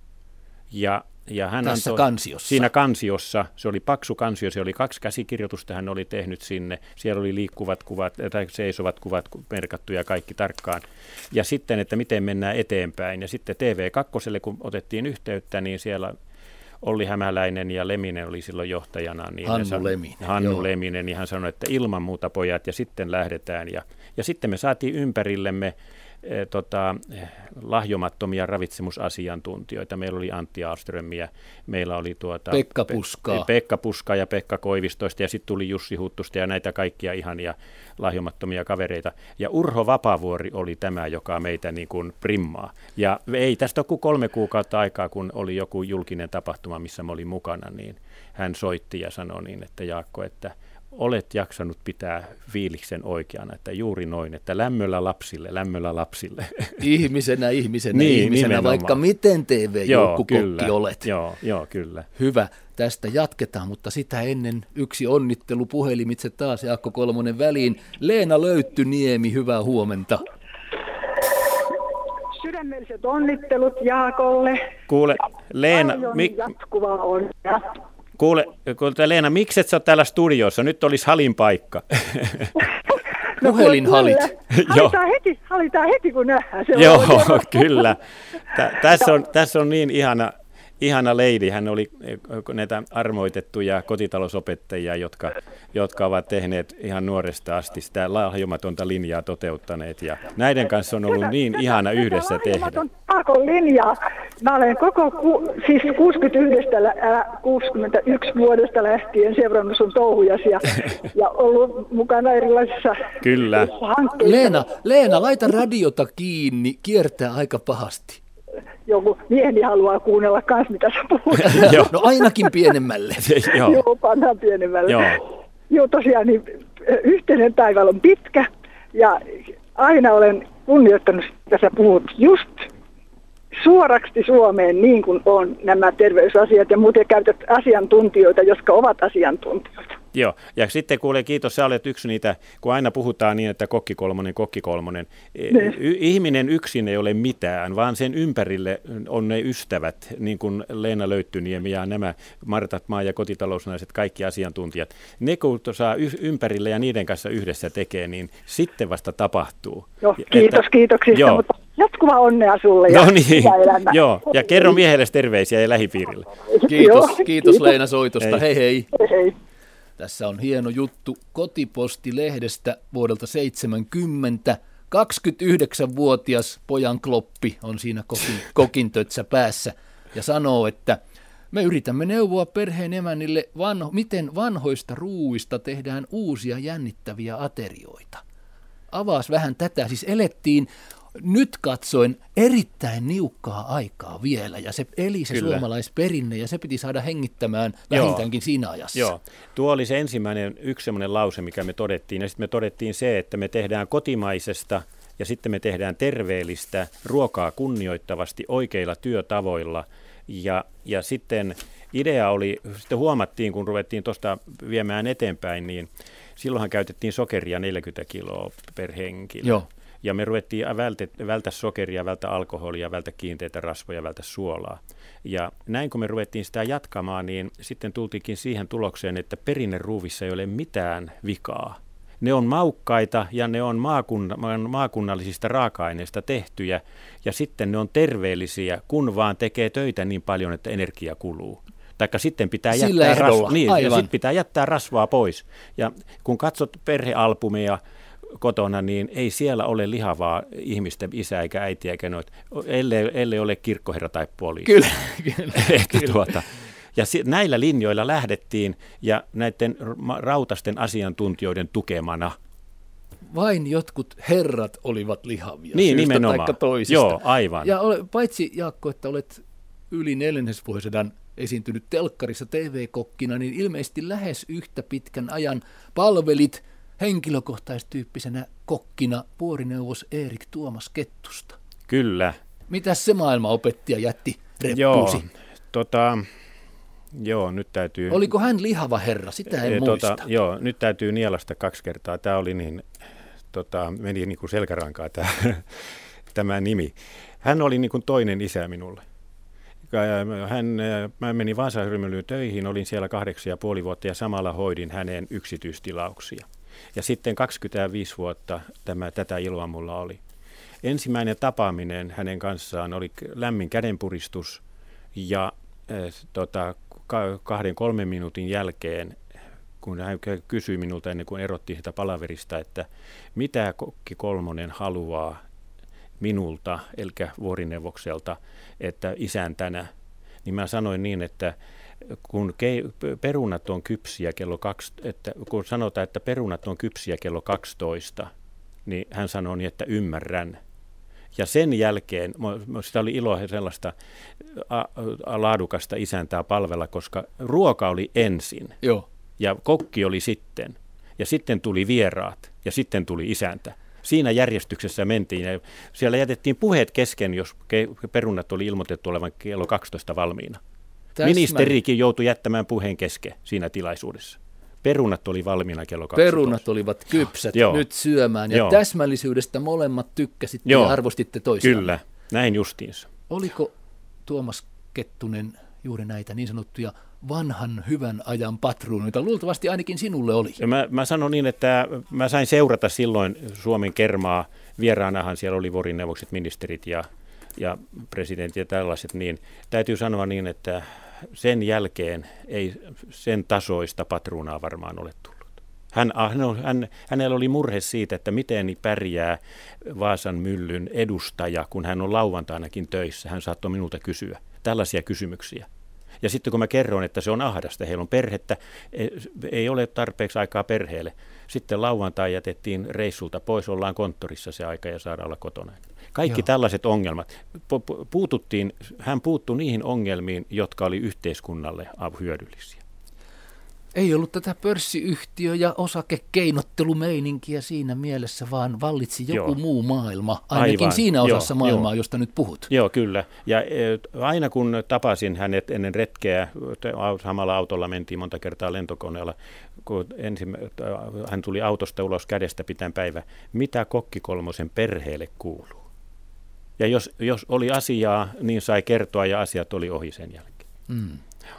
Ja, ja hän Tässä antoi, kansiossa. Siinä kansiossa, se oli paksu kansio, se oli kaksi käsikirjoitusta, hän oli tehnyt sinne, siellä oli liikkuvat kuvat, tai seisovat kuvat merkattu ja kaikki tarkkaan. Ja sitten, että miten mennään eteenpäin. Ja sitten T V kaksi, kun otettiin yhteyttä, niin siellä Olli Hämäläinen ja Leminen oli silloin johtajana. Niin Hannu sanoi, Leminen. Hannu Joo. Leminen, niin hän sanoi, että ilman muuta pojat, ja sitten lähdetään. Ja, ja sitten me saatiin ympärillemme E, tota, lahjomattomia ravitsemusasiantuntijoita. Meillä oli Antti Ahlströmiä, meillä oli tuota, Pekka Puskaa. Pe- Pekka Puskaa ja Pekka Koivistoista, ja sitten tuli Jussi Huttusta ja näitä kaikkia ihania lahjomattomia kavereita. Ja Urho Vapavuori oli tämä, joka meitä niin kuin primmaa. Ja ei tästä ole kuin kolme kuukautta aikaa, kun oli joku julkinen tapahtuma, missä mä olin mukana, niin hän soitti ja sanoi niin, että Jaakko, että olet jaksanut pitää fiiliksen oikeana, että juuri noin, että lämmöllä lapsille, lämmöllä lapsille. Ihmisenä, ihmisenä, niin, ihmisenä, nimenomaan. vaikka miten T V-joukkukokki olet. Joo, joo, kyllä. Hyvä, tästä jatketaan, mutta sitä ennen yksi onnittelu puhelimitse taas Jaakko Kolmonen väliin. Leena Löyttyniemi, hyvää huomenta. Sydämelliset onnittelut Jaakolle. Kuule, Leena, mi- jatkuvaa onnea. Kuule, kuule, Leena, miksi et sä ole täällä studiossa? Nyt olisi halin paikka. No, puhelinhalit. Halitaan heti, halitaan heti, kun nähdään. Se Joo, kyllä. Tä, tässä, on, tässä on niin ihana, ihana lady. Hän oli näitä armoitettuja kotitalousopettajia, jotka, jotka ovat tehneet ihan nuoresta asti sitä lahjomatonta linjaa toteuttaneet. Ja näiden kanssa on ollut niin ihana yhdessä tehdä. Jaakon linjaa. Mä olen koko, ku, siis kuusikymmentäyksi, äh, kuusikymmentäyksi vuodesta lähtien seurannut sun touhujasi ja, ja ollut mukana erilaisissa Kyllä. hankkeissa. Leena, Leena, laita radiota kiinni, kiertää aika pahasti. Joku mieheni haluaa kuunnella kans, mitä sä puhut. No ainakin pienemmälle. Joo, Joo pannaan pienemmälle. Joo. Joo, tosiaan niin yhteinen taival on pitkä ja aina olen kunnioittanut, että sä puhut just suoraksi Suomeen niin kuin on nämä terveysasiat ja muuten käytät asiantuntijoita, jotka ovat asiantuntijoita. Joo, ja sitten kuule, kiitos, sä olet yksi niitä, kun aina puhutaan niin, että kokki kolmonen, kokki kolmonen. Y- ihminen yksin ei ole mitään, vaan sen ympärille on ne ystävät, niin kuin Leena Löyttyniemi ja nämä Martat Maa ja kotitalousnaiset, kaikki asiantuntijat. Ne kun saa y- ympärille ja niiden kanssa yhdessä tekee, niin sitten vasta tapahtuu. Joo, kiitos, että, kiitoksista, joo. Mutta jatkuva onnea sulle ja no niin, hyvää elämää. Joo, ja kerro miehelle terveisiä ja lähipiirille. Kiitos, kiitos, kiitos Leena soitosta, hei hei. hei, hei. Tässä on hieno juttu Kotiposti-lehdestä vuodelta seitsemänkymmentä. kaksikymmentäyhdeksänvuotias pojan kloppi on siinä kokin, kokintötsä päässä ja sanoo, että me yritämme neuvoa perheen emännille, vanho, miten vanhoista ruuista tehdään uusia jännittäviä aterioita. Avaas vähän tätä, siis elettiin nyt katsoin erittäin niukkaa aikaa vielä, ja se eli se Kyllä. suomalaisperinne, ja se piti saada hengittämään vähintäänkin Joo. siinä ajassa. Joo, tuo oli se ensimmäinen yksi semmoinen lause, mikä me todettiin, ja sitten me todettiin se, että me tehdään kotimaisesta, ja sitten me tehdään terveellistä, ruokaa kunnioittavasti, oikeilla työtavoilla, ja, ja sitten idea oli, sitten huomattiin, kun ruvettiin tuosta viemään eteenpäin, niin silloinhan käytettiin sokeria neljäkymmentä kiloa per henkilö. Joo. Ja me ruvettiin vältä, vältä sokeria, vältä alkoholia, vältä kiinteitä rasvoja, vältä suolaa. Ja näin kun me ruvettiin sitä jatkamaan, niin sitten tultiinkin siihen tulokseen, että perinneruuvissa ei ole mitään vikaa. Ne on maukkaita ja ne on maakunn- maakunnallisista raaka-aineista tehtyjä ja sitten ne on terveellisiä, kun vaan tekee töitä niin paljon, että energia kuluu. Taikka sitten pitää jättää, ras- niin, ja sit pitää jättää rasvaa pois. Ja kun katsot perhealbumia kotona, niin ei siellä ole lihavaa ihmistä, isää eikä äitiä, eikä noita, ellei, ellei ole kirkkoherra tai poliisi. Kyllä, kyllä. kyllä. Tuota, ja si- näillä linjoilla lähdettiin ja näiden rautasten asiantuntijoiden tukemana. Vain jotkut herrat olivat lihavia niin, syystä nimenomaan. taikka toisista. Joo, aivan. Ja ole, paitsi Jaakko, että olet yli neljännesvuosisadan esiintynyt telkkarissa T V-kokkina, niin ilmeisesti lähes yhtä pitkän ajan palvelit henkilökohtaistyyppisenä kokkina vuorineuvos Erik Tuomas Kettusta. Kyllä. Mitäs se maailmanopettaja jätti reppuusi? Joo, tota, joo, nyt täytyy... Oliko hän lihava herra? Sitä en e, muista. Tota, joo, nyt täytyy nielasta kaksi kertaa. Tämä oli niin, tota, meni niin kuin selkärankaa tämä, tämä nimi. Hän oli niin kuin toinen isä minulle. Hän, mä menin Vaasa-Hyrmölyyn töihin, olin siellä kahdeksan ja puoli vuotta ja samalla hoidin hänen yksityistilauksia. Ja sitten kaksikymmentäviisi vuotta tämä, tätä iloa mulla oli. Ensimmäinen tapaaminen hänen kanssaan oli lämmin kädenpuristus ja äh, tota, kahden kolmen minuutin jälkeen, kun hän kysyi minulta ennen kuin erotti sitä palaverista, että mitä kokki kolmonen haluaa minulta, eli vuorineuvokselta, että isäntänä, niin mä sanoin niin, että kun ke- perunat on kypsiä kello kaksi, että kun sanotaan, että perunat on kypsiä kello kaksitoista, niin hän sanoi niin, että ymmärrän. Ja sen jälkeen, sitä oli ilo sellaista a- a- laadukasta isäntää palvella, koska ruoka oli ensin Joo. ja kokki oli sitten. Ja sitten tuli vieraat ja sitten tuli isäntä. Siinä järjestyksessä mentiin ja siellä jätettiin puheet kesken, jos perunat oli ilmoitettu olevan kello kaksitoista valmiina. Täsmän. Ministerikin joutui jättämään puheen kesken siinä tilaisuudessa. Perunat oli valmiina kello kaksitoista. Perunat olivat kypsät Joo. nyt syömään ja Joo. täsmällisyydestä molemmat tykkäsitte Joo. ja arvostitte toisiaan. Kyllä, näin justiinsa. Oliko Tuomas Kettunen juuri näitä niin sanottuja vanhan hyvän ajan patruunoita? Luultavasti ainakin sinulle oli. Ja mä, mä sanon niin, että mä sain seurata silloin Suomen kermaa. Vieraanahan siellä oli vuorineuvokset, ministerit ja, ja presidentit ja tällaiset. Niin täytyy sanoa niin, että sen jälkeen ei sen tasoista patruunaa varmaan ole tullut. Hän, hän, hänellä oli murhe siitä, että miten pärjää Vaasan myllyn edustaja, kun hän on lauantainakin töissä. Hän saattoi minulta kysyä tällaisia kysymyksiä. Ja sitten kun mä kerron, että se on ahdasta, heillä on perhettä, ei ole tarpeeksi aikaa perheelle. Sitten lauantai jätettiin reissulta pois, ollaan konttorissa se aika ja saadaan olla kotona. Kaikki Joo. tällaiset ongelmat. Puututtiin, hän puuttui niihin ongelmiin, jotka oli yhteiskunnalle hyödyllisiä. Ei ollut tätä pörssiyhtiö- ja osakekeinottelumeininkiä siinä mielessä, vaan vallitsi joku Joo. muu maailma, ainakin Aivan. siinä osassa Joo, maailmaa, jo. josta nyt puhut. Joo, kyllä. Ja aina kun tapasin hänet ennen retkeä, samalla autolla mentiin monta kertaa lentokoneella, kun ensin hän tuli autosta ulos kädestä pitäen päivä, mitä Kokki Kolmosen perheelle kuuluu? Ja jos, jos oli asiaa, niin sai kertoa ja asiat oli ohi sen jälkeen. Mm.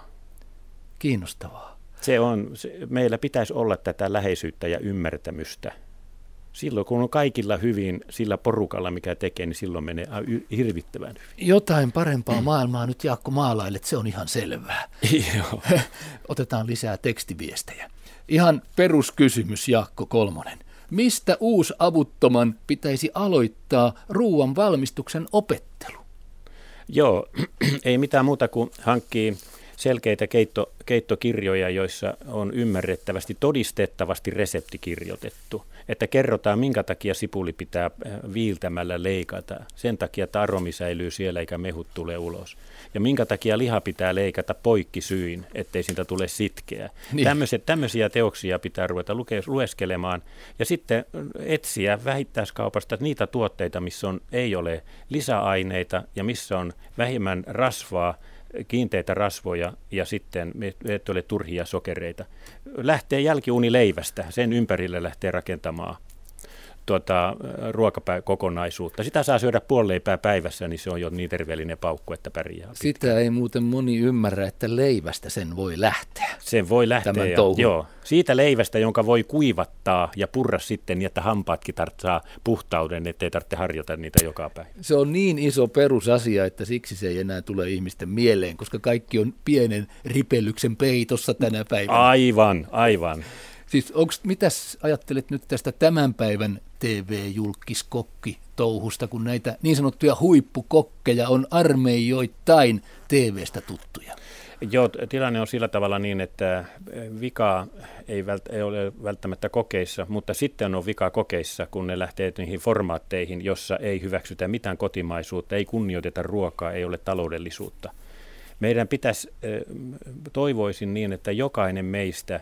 Kiinnostavaa. Se on, se, meillä pitäisi olla tätä läheisyyttä ja ymmärtämystä. Silloin kun on kaikilla hyvin sillä porukalla, mikä tekee, niin silloin menee hirvittävän hyvin. Jotain parempaa maailmaa nyt Jaakko maalailet, se on ihan selvää. Joo. Otetaan lisää tekstiviestejä. Ihan peruskysymys, Jaakko Kolmonen. Mistä uusavuttoman pitäisi aloittaa ruuan valmistuksen opettelu? Joo, ei mitään muuta kuin hankkii selkeitä keitto, keittokirjoja, joissa on ymmärrettävästi, todistettavasti resepti kirjoitettu. Että kerrotaan, minkä takia sipuli pitää viiltämällä leikata. Sen takia, että aromi säilyy siellä eikä mehut tule ulos. Ja minkä takia liha pitää leikata poikkisyin, ettei siitä tule sitkeä. Niin. Tämmöisiä, tämmöisiä teoksia pitää ruveta luke, lueskelemaan. Ja sitten etsiä vähittäiskaupasta niitä tuotteita, missä on, ei ole lisäaineita ja missä on vähemmän rasvaa, kiinteitä rasvoja ja sitten et ole turhia sokereita. Lähtee jälkiunileivästä, sen ympärille lähtee rakentamaan tuota, ruokakokonaisuutta. Sitä saa syödä puoli leipää päivässä, niin se on jo niin terveellinen paukku, että pärjää. Sitä ei muuten moni ymmärrä, että leivästä sen voi lähteä. Sen voi lähteä, ja, joo. Siitä leivästä, jonka voi kuivattaa ja purra sitten niin, että hampaatkin tarvitsaa puhtauden, ettei tarvitse harjoita niitä joka päivä. Se on niin iso perusasia, että siksi se ei enää tule ihmisten mieleen, koska kaikki on pienen ripellyksen peitossa tänä päivänä. Aivan, aivan. Siis onks, mitäs ajattelet nyt tästä tämän päivän T V-julkiskokki-touhusta, kun näitä niin sanottuja huippukokkeja on armeijoittain T V:stä tuttuja? Joo, tilanne on sillä tavalla niin, että vika ei, vält- ei ole välttämättä kokeissa, mutta sitten on vika kokeissa, kun ne lähtee niihin formaatteihin, jossa ei hyväksytä mitään kotimaisuutta, ei kunnioiteta ruokaa, ei ole taloudellisuutta. Meidän pitäisi, toivoisin niin, että jokainen meistä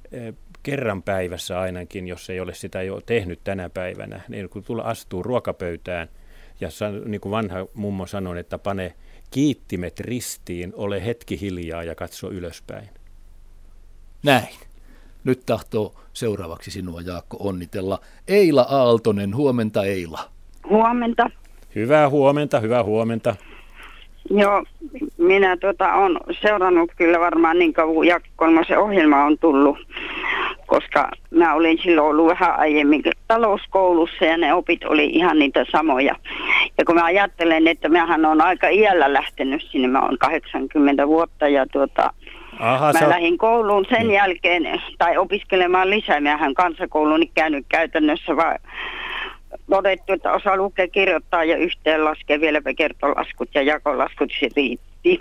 kerran päivässä ainakin, jos ei ole sitä jo tehnyt tänä päivänä, niin kun tulla astuu ruokapöytään ja niin kuin vanha mummo sanoi, että pane kiittimet ristiin, ole hetki hiljaa ja katso ylöspäin. Näin. Nyt tahtoo seuraavaksi sinua, Jaakko, onnitella. Eila Aaltonen, huomenta Eila. Huomenta. Hyvää huomenta, hyvää huomenta. Joo, minä tuota, olen seurannut kyllä varmaan niin kauan Jaakko Kolmosen ohjelma on tullut, koska mä olin silloin ollut vähän aiemmin talouskoulussa ja ne opit oli ihan niitä samoja. Ja kun mä ajattelen, että mähän on aika iällä lähtenyt sinne, mä oon kahdeksankymmentä vuotta ja tuota, Aha, mä sä... lähdin kouluun sen hmm. jälkeen tai opiskelemaan lisää. Mähän kansakouluni käynyt käytännössä vaan todettu, että osaa lukea, kirjoittaa ja yhteen laskee vieläpä kertolaskut ja jakolaskut, se riitti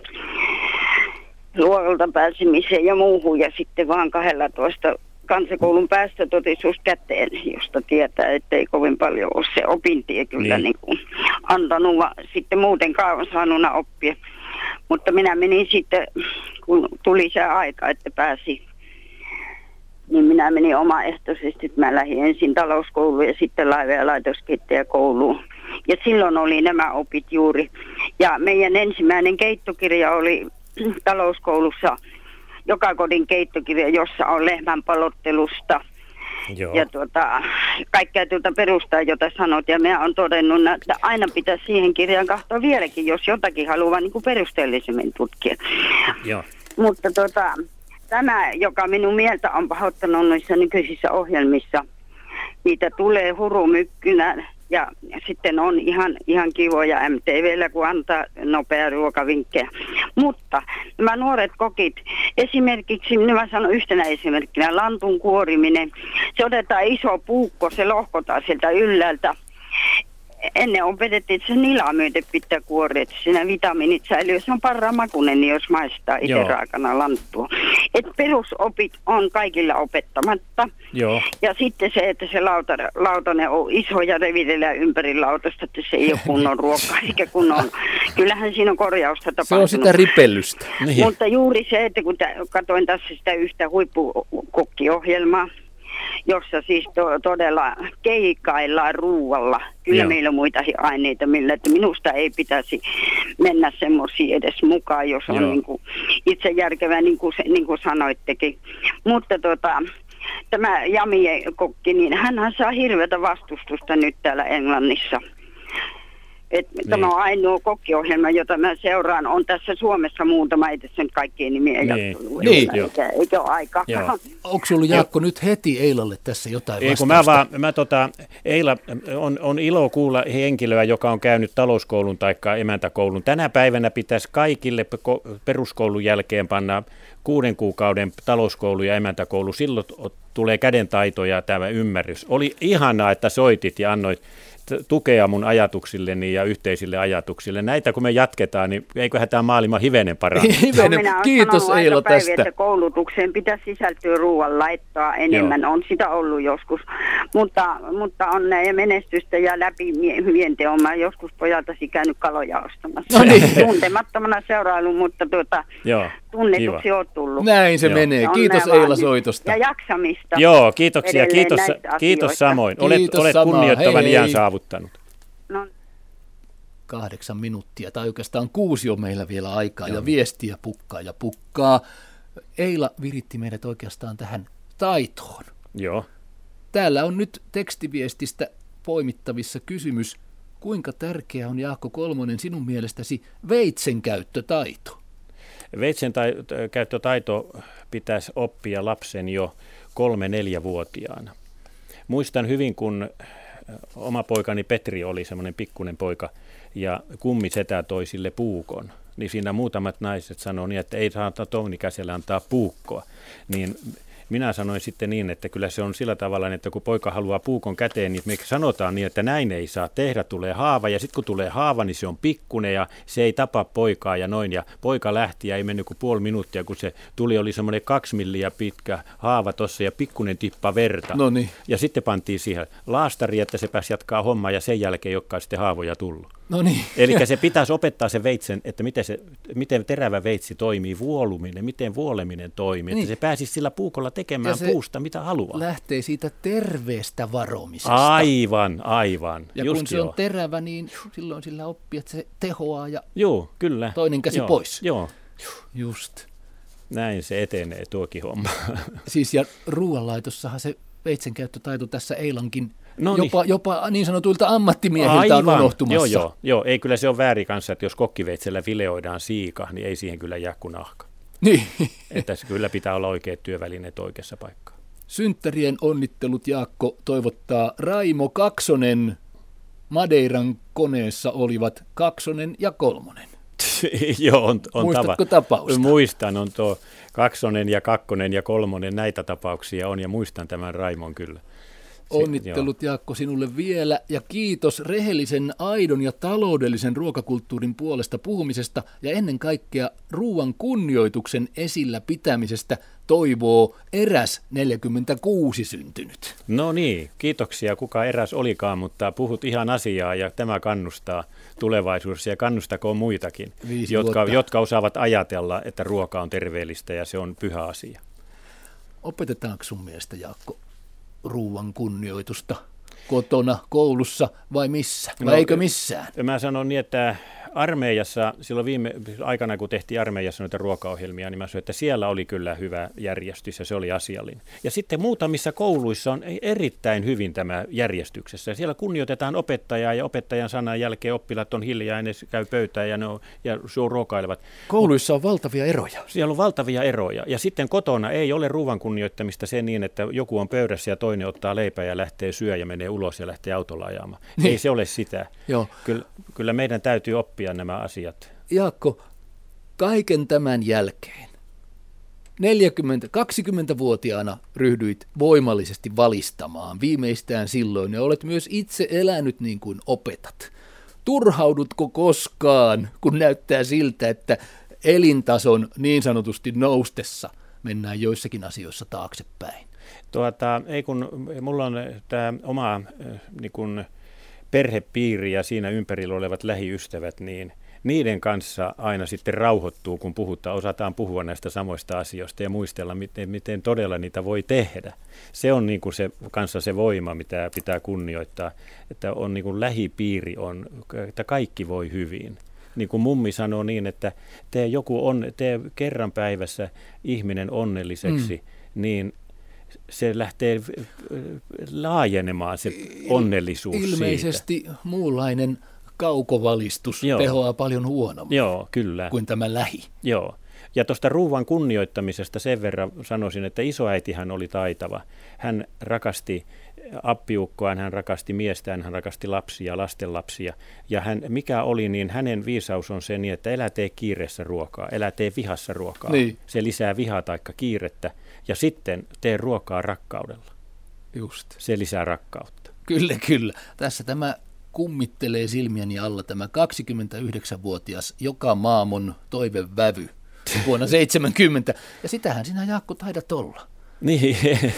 luokalta pääsemiseen ja muuhun. Ja sitten vaan kaksitoista kansakoulun päästötodisuus käteen, josta tietää, että ei kovin paljon ole se opintie kyllä niin. Niin kuin antanut, vaan sitten muutenkaan saanut oppia. Mutta minä menin sitten, kun tuli se aika, että pääsi, niin minä menin omaehtoisesti, että mä lähdin ensin talouskouluun ja sitten laiva- ja laitoskeittäjäkouluun. Ja silloin oli nämä opit juuri. Ja meidän ensimmäinen keittokirja oli talouskoulussa joka kodin keittokirja, jossa on lehmän palottelusta. Joo. Ja tuota, kaikkea tuota perustaa, jota sanot. Ja minä olen todennut, että aina pitäisi siihen kirjaan katsoa vieläkin, jos jotakin haluaa niin kuin perusteellisemmin tutkia. Joo. Mutta tuota, tämä, joka minun mieltä on pahoittanut noissa nykyisissä ohjelmissa, niitä tulee hurumykkynä ja sitten on ihan, ihan kivoja M T V:llä, kun antaa nopea ruokavinkkejä. Mutta nämä nuoret kokit, esimerkiksi, mä sanon yhtenä esimerkkinä, lantun kuoriminen, se otetaan iso puukko, se lohkotaan sieltä ylhäältä. ennen opetettiin, että se nilaa myöten pitää kuoria, että siinä vitamiinit säilyy. Se on parhaan makuinen, niin jos maistaa itse raakana lanttua. Et perusopit on kaikilla opettamatta. Joo. Ja sitten se, että se lauta, lautanen on iso ja reviirellä ympäri lautasta, että se ei ole kunnon ruokaa eikä kunnon. Kyllähän siinä on korjausta tapahtunut. Se on sitä ripellystä. Niin. Mutta juuri se, että kun katsoin tässä sitä yhtä huippukokkiohjelmaa, jossa siis to, todella keikaillaan ruualla. Kyllä Joo. meillä on muita aineita, millä että minusta ei pitäisi mennä semmoisia edes mukaan, jos on niin kuin itse järkevää, niin kuin, niin kuin sanoittekin. Mutta tota, tämä Jamie-kokki, niin hänhän saa hirveätä vastustusta nyt täällä Englannissa. Et niin. Tämä on ainoa kokkiohjelma, jota mä seuraan. On tässä Suomessa muutama, ei tässä nyt kaikkien nimiä niin. niin. eikä, eikä ole aikaa. Onko sulla Jaakko nyt heti Eilalle tässä jotain Ei, vastausta? mä vaan, mä tota, Eila, on, on ilo kuulla henkilöä, joka on käynyt talouskoulun tai emäntäkoulun. Tänä päivänä pitäisi kaikille peruskoulun jälkeen panna kuuden kuukauden talouskoulu ja emäntäkoulu. Silloin tulee kädentaito ja tämä ymmärrys. Oli ihanaa, että soitit ja annoit tukea mun ajatuksilleni ja yhteisille ajatuksille. Näitä kun me jatketaan, niin eiköhän tämä maailma hivenen paranna. Hivenen. No, Kiitos Eila tästä. Päivä, että koulutukseen pitäisi sisältyä ruoan laittoa enemmän. Joo. On sitä ollut joskus. Mutta, mutta on menestystä ja läpi hyviente on. Mä joskus pojaltasi käynyt kaloja ostamassa. No niin. Tuntemattomana seurailu, mutta tuota, Joo, tunnetuksi kiva. on tullut. Näin se Joo. menee. On Kiitos Eila soitosta. Ja jaksamista. Joo, kiitoksia. Kiitos, näistä kiitos asioista. samoin. Olet, Kiitos olet samaa. kunnioittavan Hei, iän hei. saavuttanut. No. Kahdeksan minuuttia, tai oikeastaan kuusi on meillä vielä aikaa, Joo. ja viestiä pukkaa ja pukkaa. Eila viritti meidät oikeastaan tähän taitoon. Joo. Täällä on nyt tekstiviestistä poimittavissa kysymys, kuinka tärkeä on Jaakko Kolmonen sinun mielestäsi veitsen käyttötaito? Veitsen tai, käyttötaito pitäisi oppia lapsen jo kolme-neljävuotiaana. Muistan hyvin, kun oma poikani Petri oli semmoinen pikkunen poika ja kummisetä toi sille puukon, niin siinä muutamat naiset sanoi niin, että ei saa tounikäiselle antaa puukkoa. Niin minä sanoin sitten niin, että kyllä se on sillä tavalla, että kun poika haluaa puukon käteen, niin me sanotaan niin, että näin ei saa tehdä, tulee haava. Ja sitten kun tulee haava, niin se on pikkunen ja se ei tapa poikaa ja noin. Ja poika lähti ja ei mennyt kuin puoli minuuttia, kun se tuli, oli semmoinen kaksi milliä pitkä haava tuossa ja pikkunen tippa verta. Noniin. Ja sitten pantiin siihen laastari, että se pääsi jatkaa hommaa ja sen jälkeen ei olekaan sitten haavoja tullut. No niin. Eli se pitäisi opettaa se veitsen, että miten, se, miten terävä veitsi toimii, vuoluminen, miten vuoleminen toimii, niin. Että se pääsisi sillä puukolla tekemään puusta mitä haluaa. Lähtee siitä terveestä varomisesta. Aivan, aivan. Ja just kun se joo. on terävä, niin silloin sillä oppii, että se tehoaa ja joo, kyllä. toinen käsi joo, pois. Joo. Just. Näin se etenee tuokin homma. Siis ja ruoanlaitossahan se veitsen käyttötaito tässä Eilankin No jopa, niin. jopa niin sanotuilta ammattimiehiltä on unohtumassa. Joo, joo, joo, ei kyllä se on väärin kanssa, että jos kokkiveitsellä vileoidaan siika, niin ei siihen kyllä jää kuin nahka. Niin. Että se kyllä pitää olla oikeat työvälineet oikeassa paikkaa. Synttärien onnittelut Jaakko toivottaa Raimo Kaksonen. Madeiran koneessa olivat Kaksonen ja Kolmonen. Joo, on, on Muistatko tapa- tapausta? Muistan, on tuo Kaksonen ja Kakkonen ja Kolmonen, näitä tapauksia on ja muistan tämän Raimon kyllä. Onnittelut Jaakko sinulle vielä ja kiitos rehellisen, aidon ja taloudellisen ruokakulttuurin puolesta puhumisesta ja ennen kaikkea ruoan kunnioituksen esillä pitämisestä, toivoo eräs neljäkymmentäkuusi syntynyt. No niin, kiitoksia kuka eräs olikaan, mutta puhut ihan asiaa ja tämä kannustaa tulevaisuudessa ja kannustakoon muitakin, jotka, jotka osaavat ajatella, että ruoka on terveellistä ja se on pyhä asia. Opetetaanko sun mielestä, Jaakko, ruoan kunnioitusta kotona, koulussa vai missä? Vai no, eikö missään? Mä sanon niin, että armeijassa, silloin viime aikana kun tehtiin armeijassa noita ruokaohjelmia, niin mä sanoin, että siellä oli kyllä hyvä järjestys ja se oli asiallinen. Ja sitten muutamissa kouluissa on erittäin hyvin tämä järjestyksessä. Siellä kunnioitetaan opettajaa ja opettajan sanan jälkeen oppilaat on hiljaa ja ne käy pöytään ja ne on, ja ruokailevat. Kouluissa on valtavia eroja. Siellä on valtavia eroja. Ja sitten kotona ei ole ruoan kunnioittamista se niin, että joku on pöydässä ja toinen ottaa leipää ja lähtee syö ja menee ulos ja lähtee autolla ajamaan. Niin. Ei se ole sitä. Joo. Kyllä, kyllä meidän täytyy oppia nämä asiat. Jaakko, kaiken tämän jälkeen, neljäkymmentä, kaksikymmentävuotiaana ryhdyit voimallisesti valistamaan, viimeistään silloin, ja olet myös itse elänyt niin kuin opetat. Turhaudutko koskaan, kun näyttää siltä, että elintason niin sanotusti noustessa mennään joissakin asioissa taaksepäin? Tuota, ei kun mulla on tämä oma niin kun perhepiiri ja siinä ympärillä olevat lähiystävät, niin niiden kanssa aina sitten rauhoittuu, kun puhutaan, osataan puhua näistä samoista asioista ja muistella, miten, miten todella niitä voi tehdä. Se on niin kuin se, kanssa se voima, mitä pitää kunnioittaa, että on niin kuin lähipiiri on, että kaikki voi hyvin. Niin kuin mummi sanoo niin, että tee, joku on, tee kerran päivässä ihminen onnelliseksi, mm. niin se lähtee laajenemaan se onnellisuus ilmeisesti siitä. Muunlainen kaukovalistus Joo. tehoaa paljon huonommin Joo, kyllä. kuin tämä lähi. Joo. Ja tuosta ruuan kunnioittamisesta sen verran sanoisin, että isoäitihän oli taitava. Hän rakasti appiukkoaan, hän rakasti miestään, hän rakasti lapsia, lastenlapsia. Ja hän, mikä oli, niin hänen viisaus on se niin, että älä tee kiireessä ruokaa, älä tee vihassa ruokaa. Niin. Se lisää vihaa taikka kiirettä. Ja sitten tee ruokaa rakkaudella. Just. Se lisää rakkautta. Kyllä, kyllä. Tässä tämä kummittelee silmiäni alla tämä kaksikymmentäyhdeksänvuotias joka maamon toivevävy vuonna seitsemänkymmentä. Ja sitähän sinä, Jaakko, taidat olla. Niin.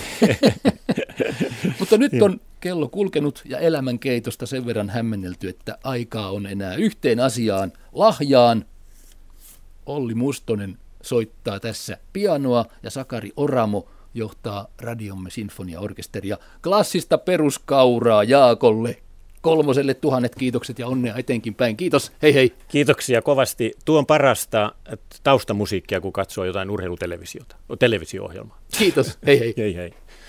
Mutta nyt on kello kulkenut ja elämänkeitosta sen verran hämmennelty, että aikaa on enää yhteen asiaan, lahjaan. Olli Mustonen soittaa tässä pianoa ja Sakari Oramo johtaa radiomme sinfoniaorkesteria. Klassista peruskauraa Jaakolle. Kolmoselle tuhannet kiitokset ja onnea etenkin päin. Kiitos, hei hei. Kiitoksia kovasti. Tuon parasta taustamusiikkia, kun katsoo jotain urheilutelevisio-ohjelmaa. Kiitos, hei hei. Hei hei.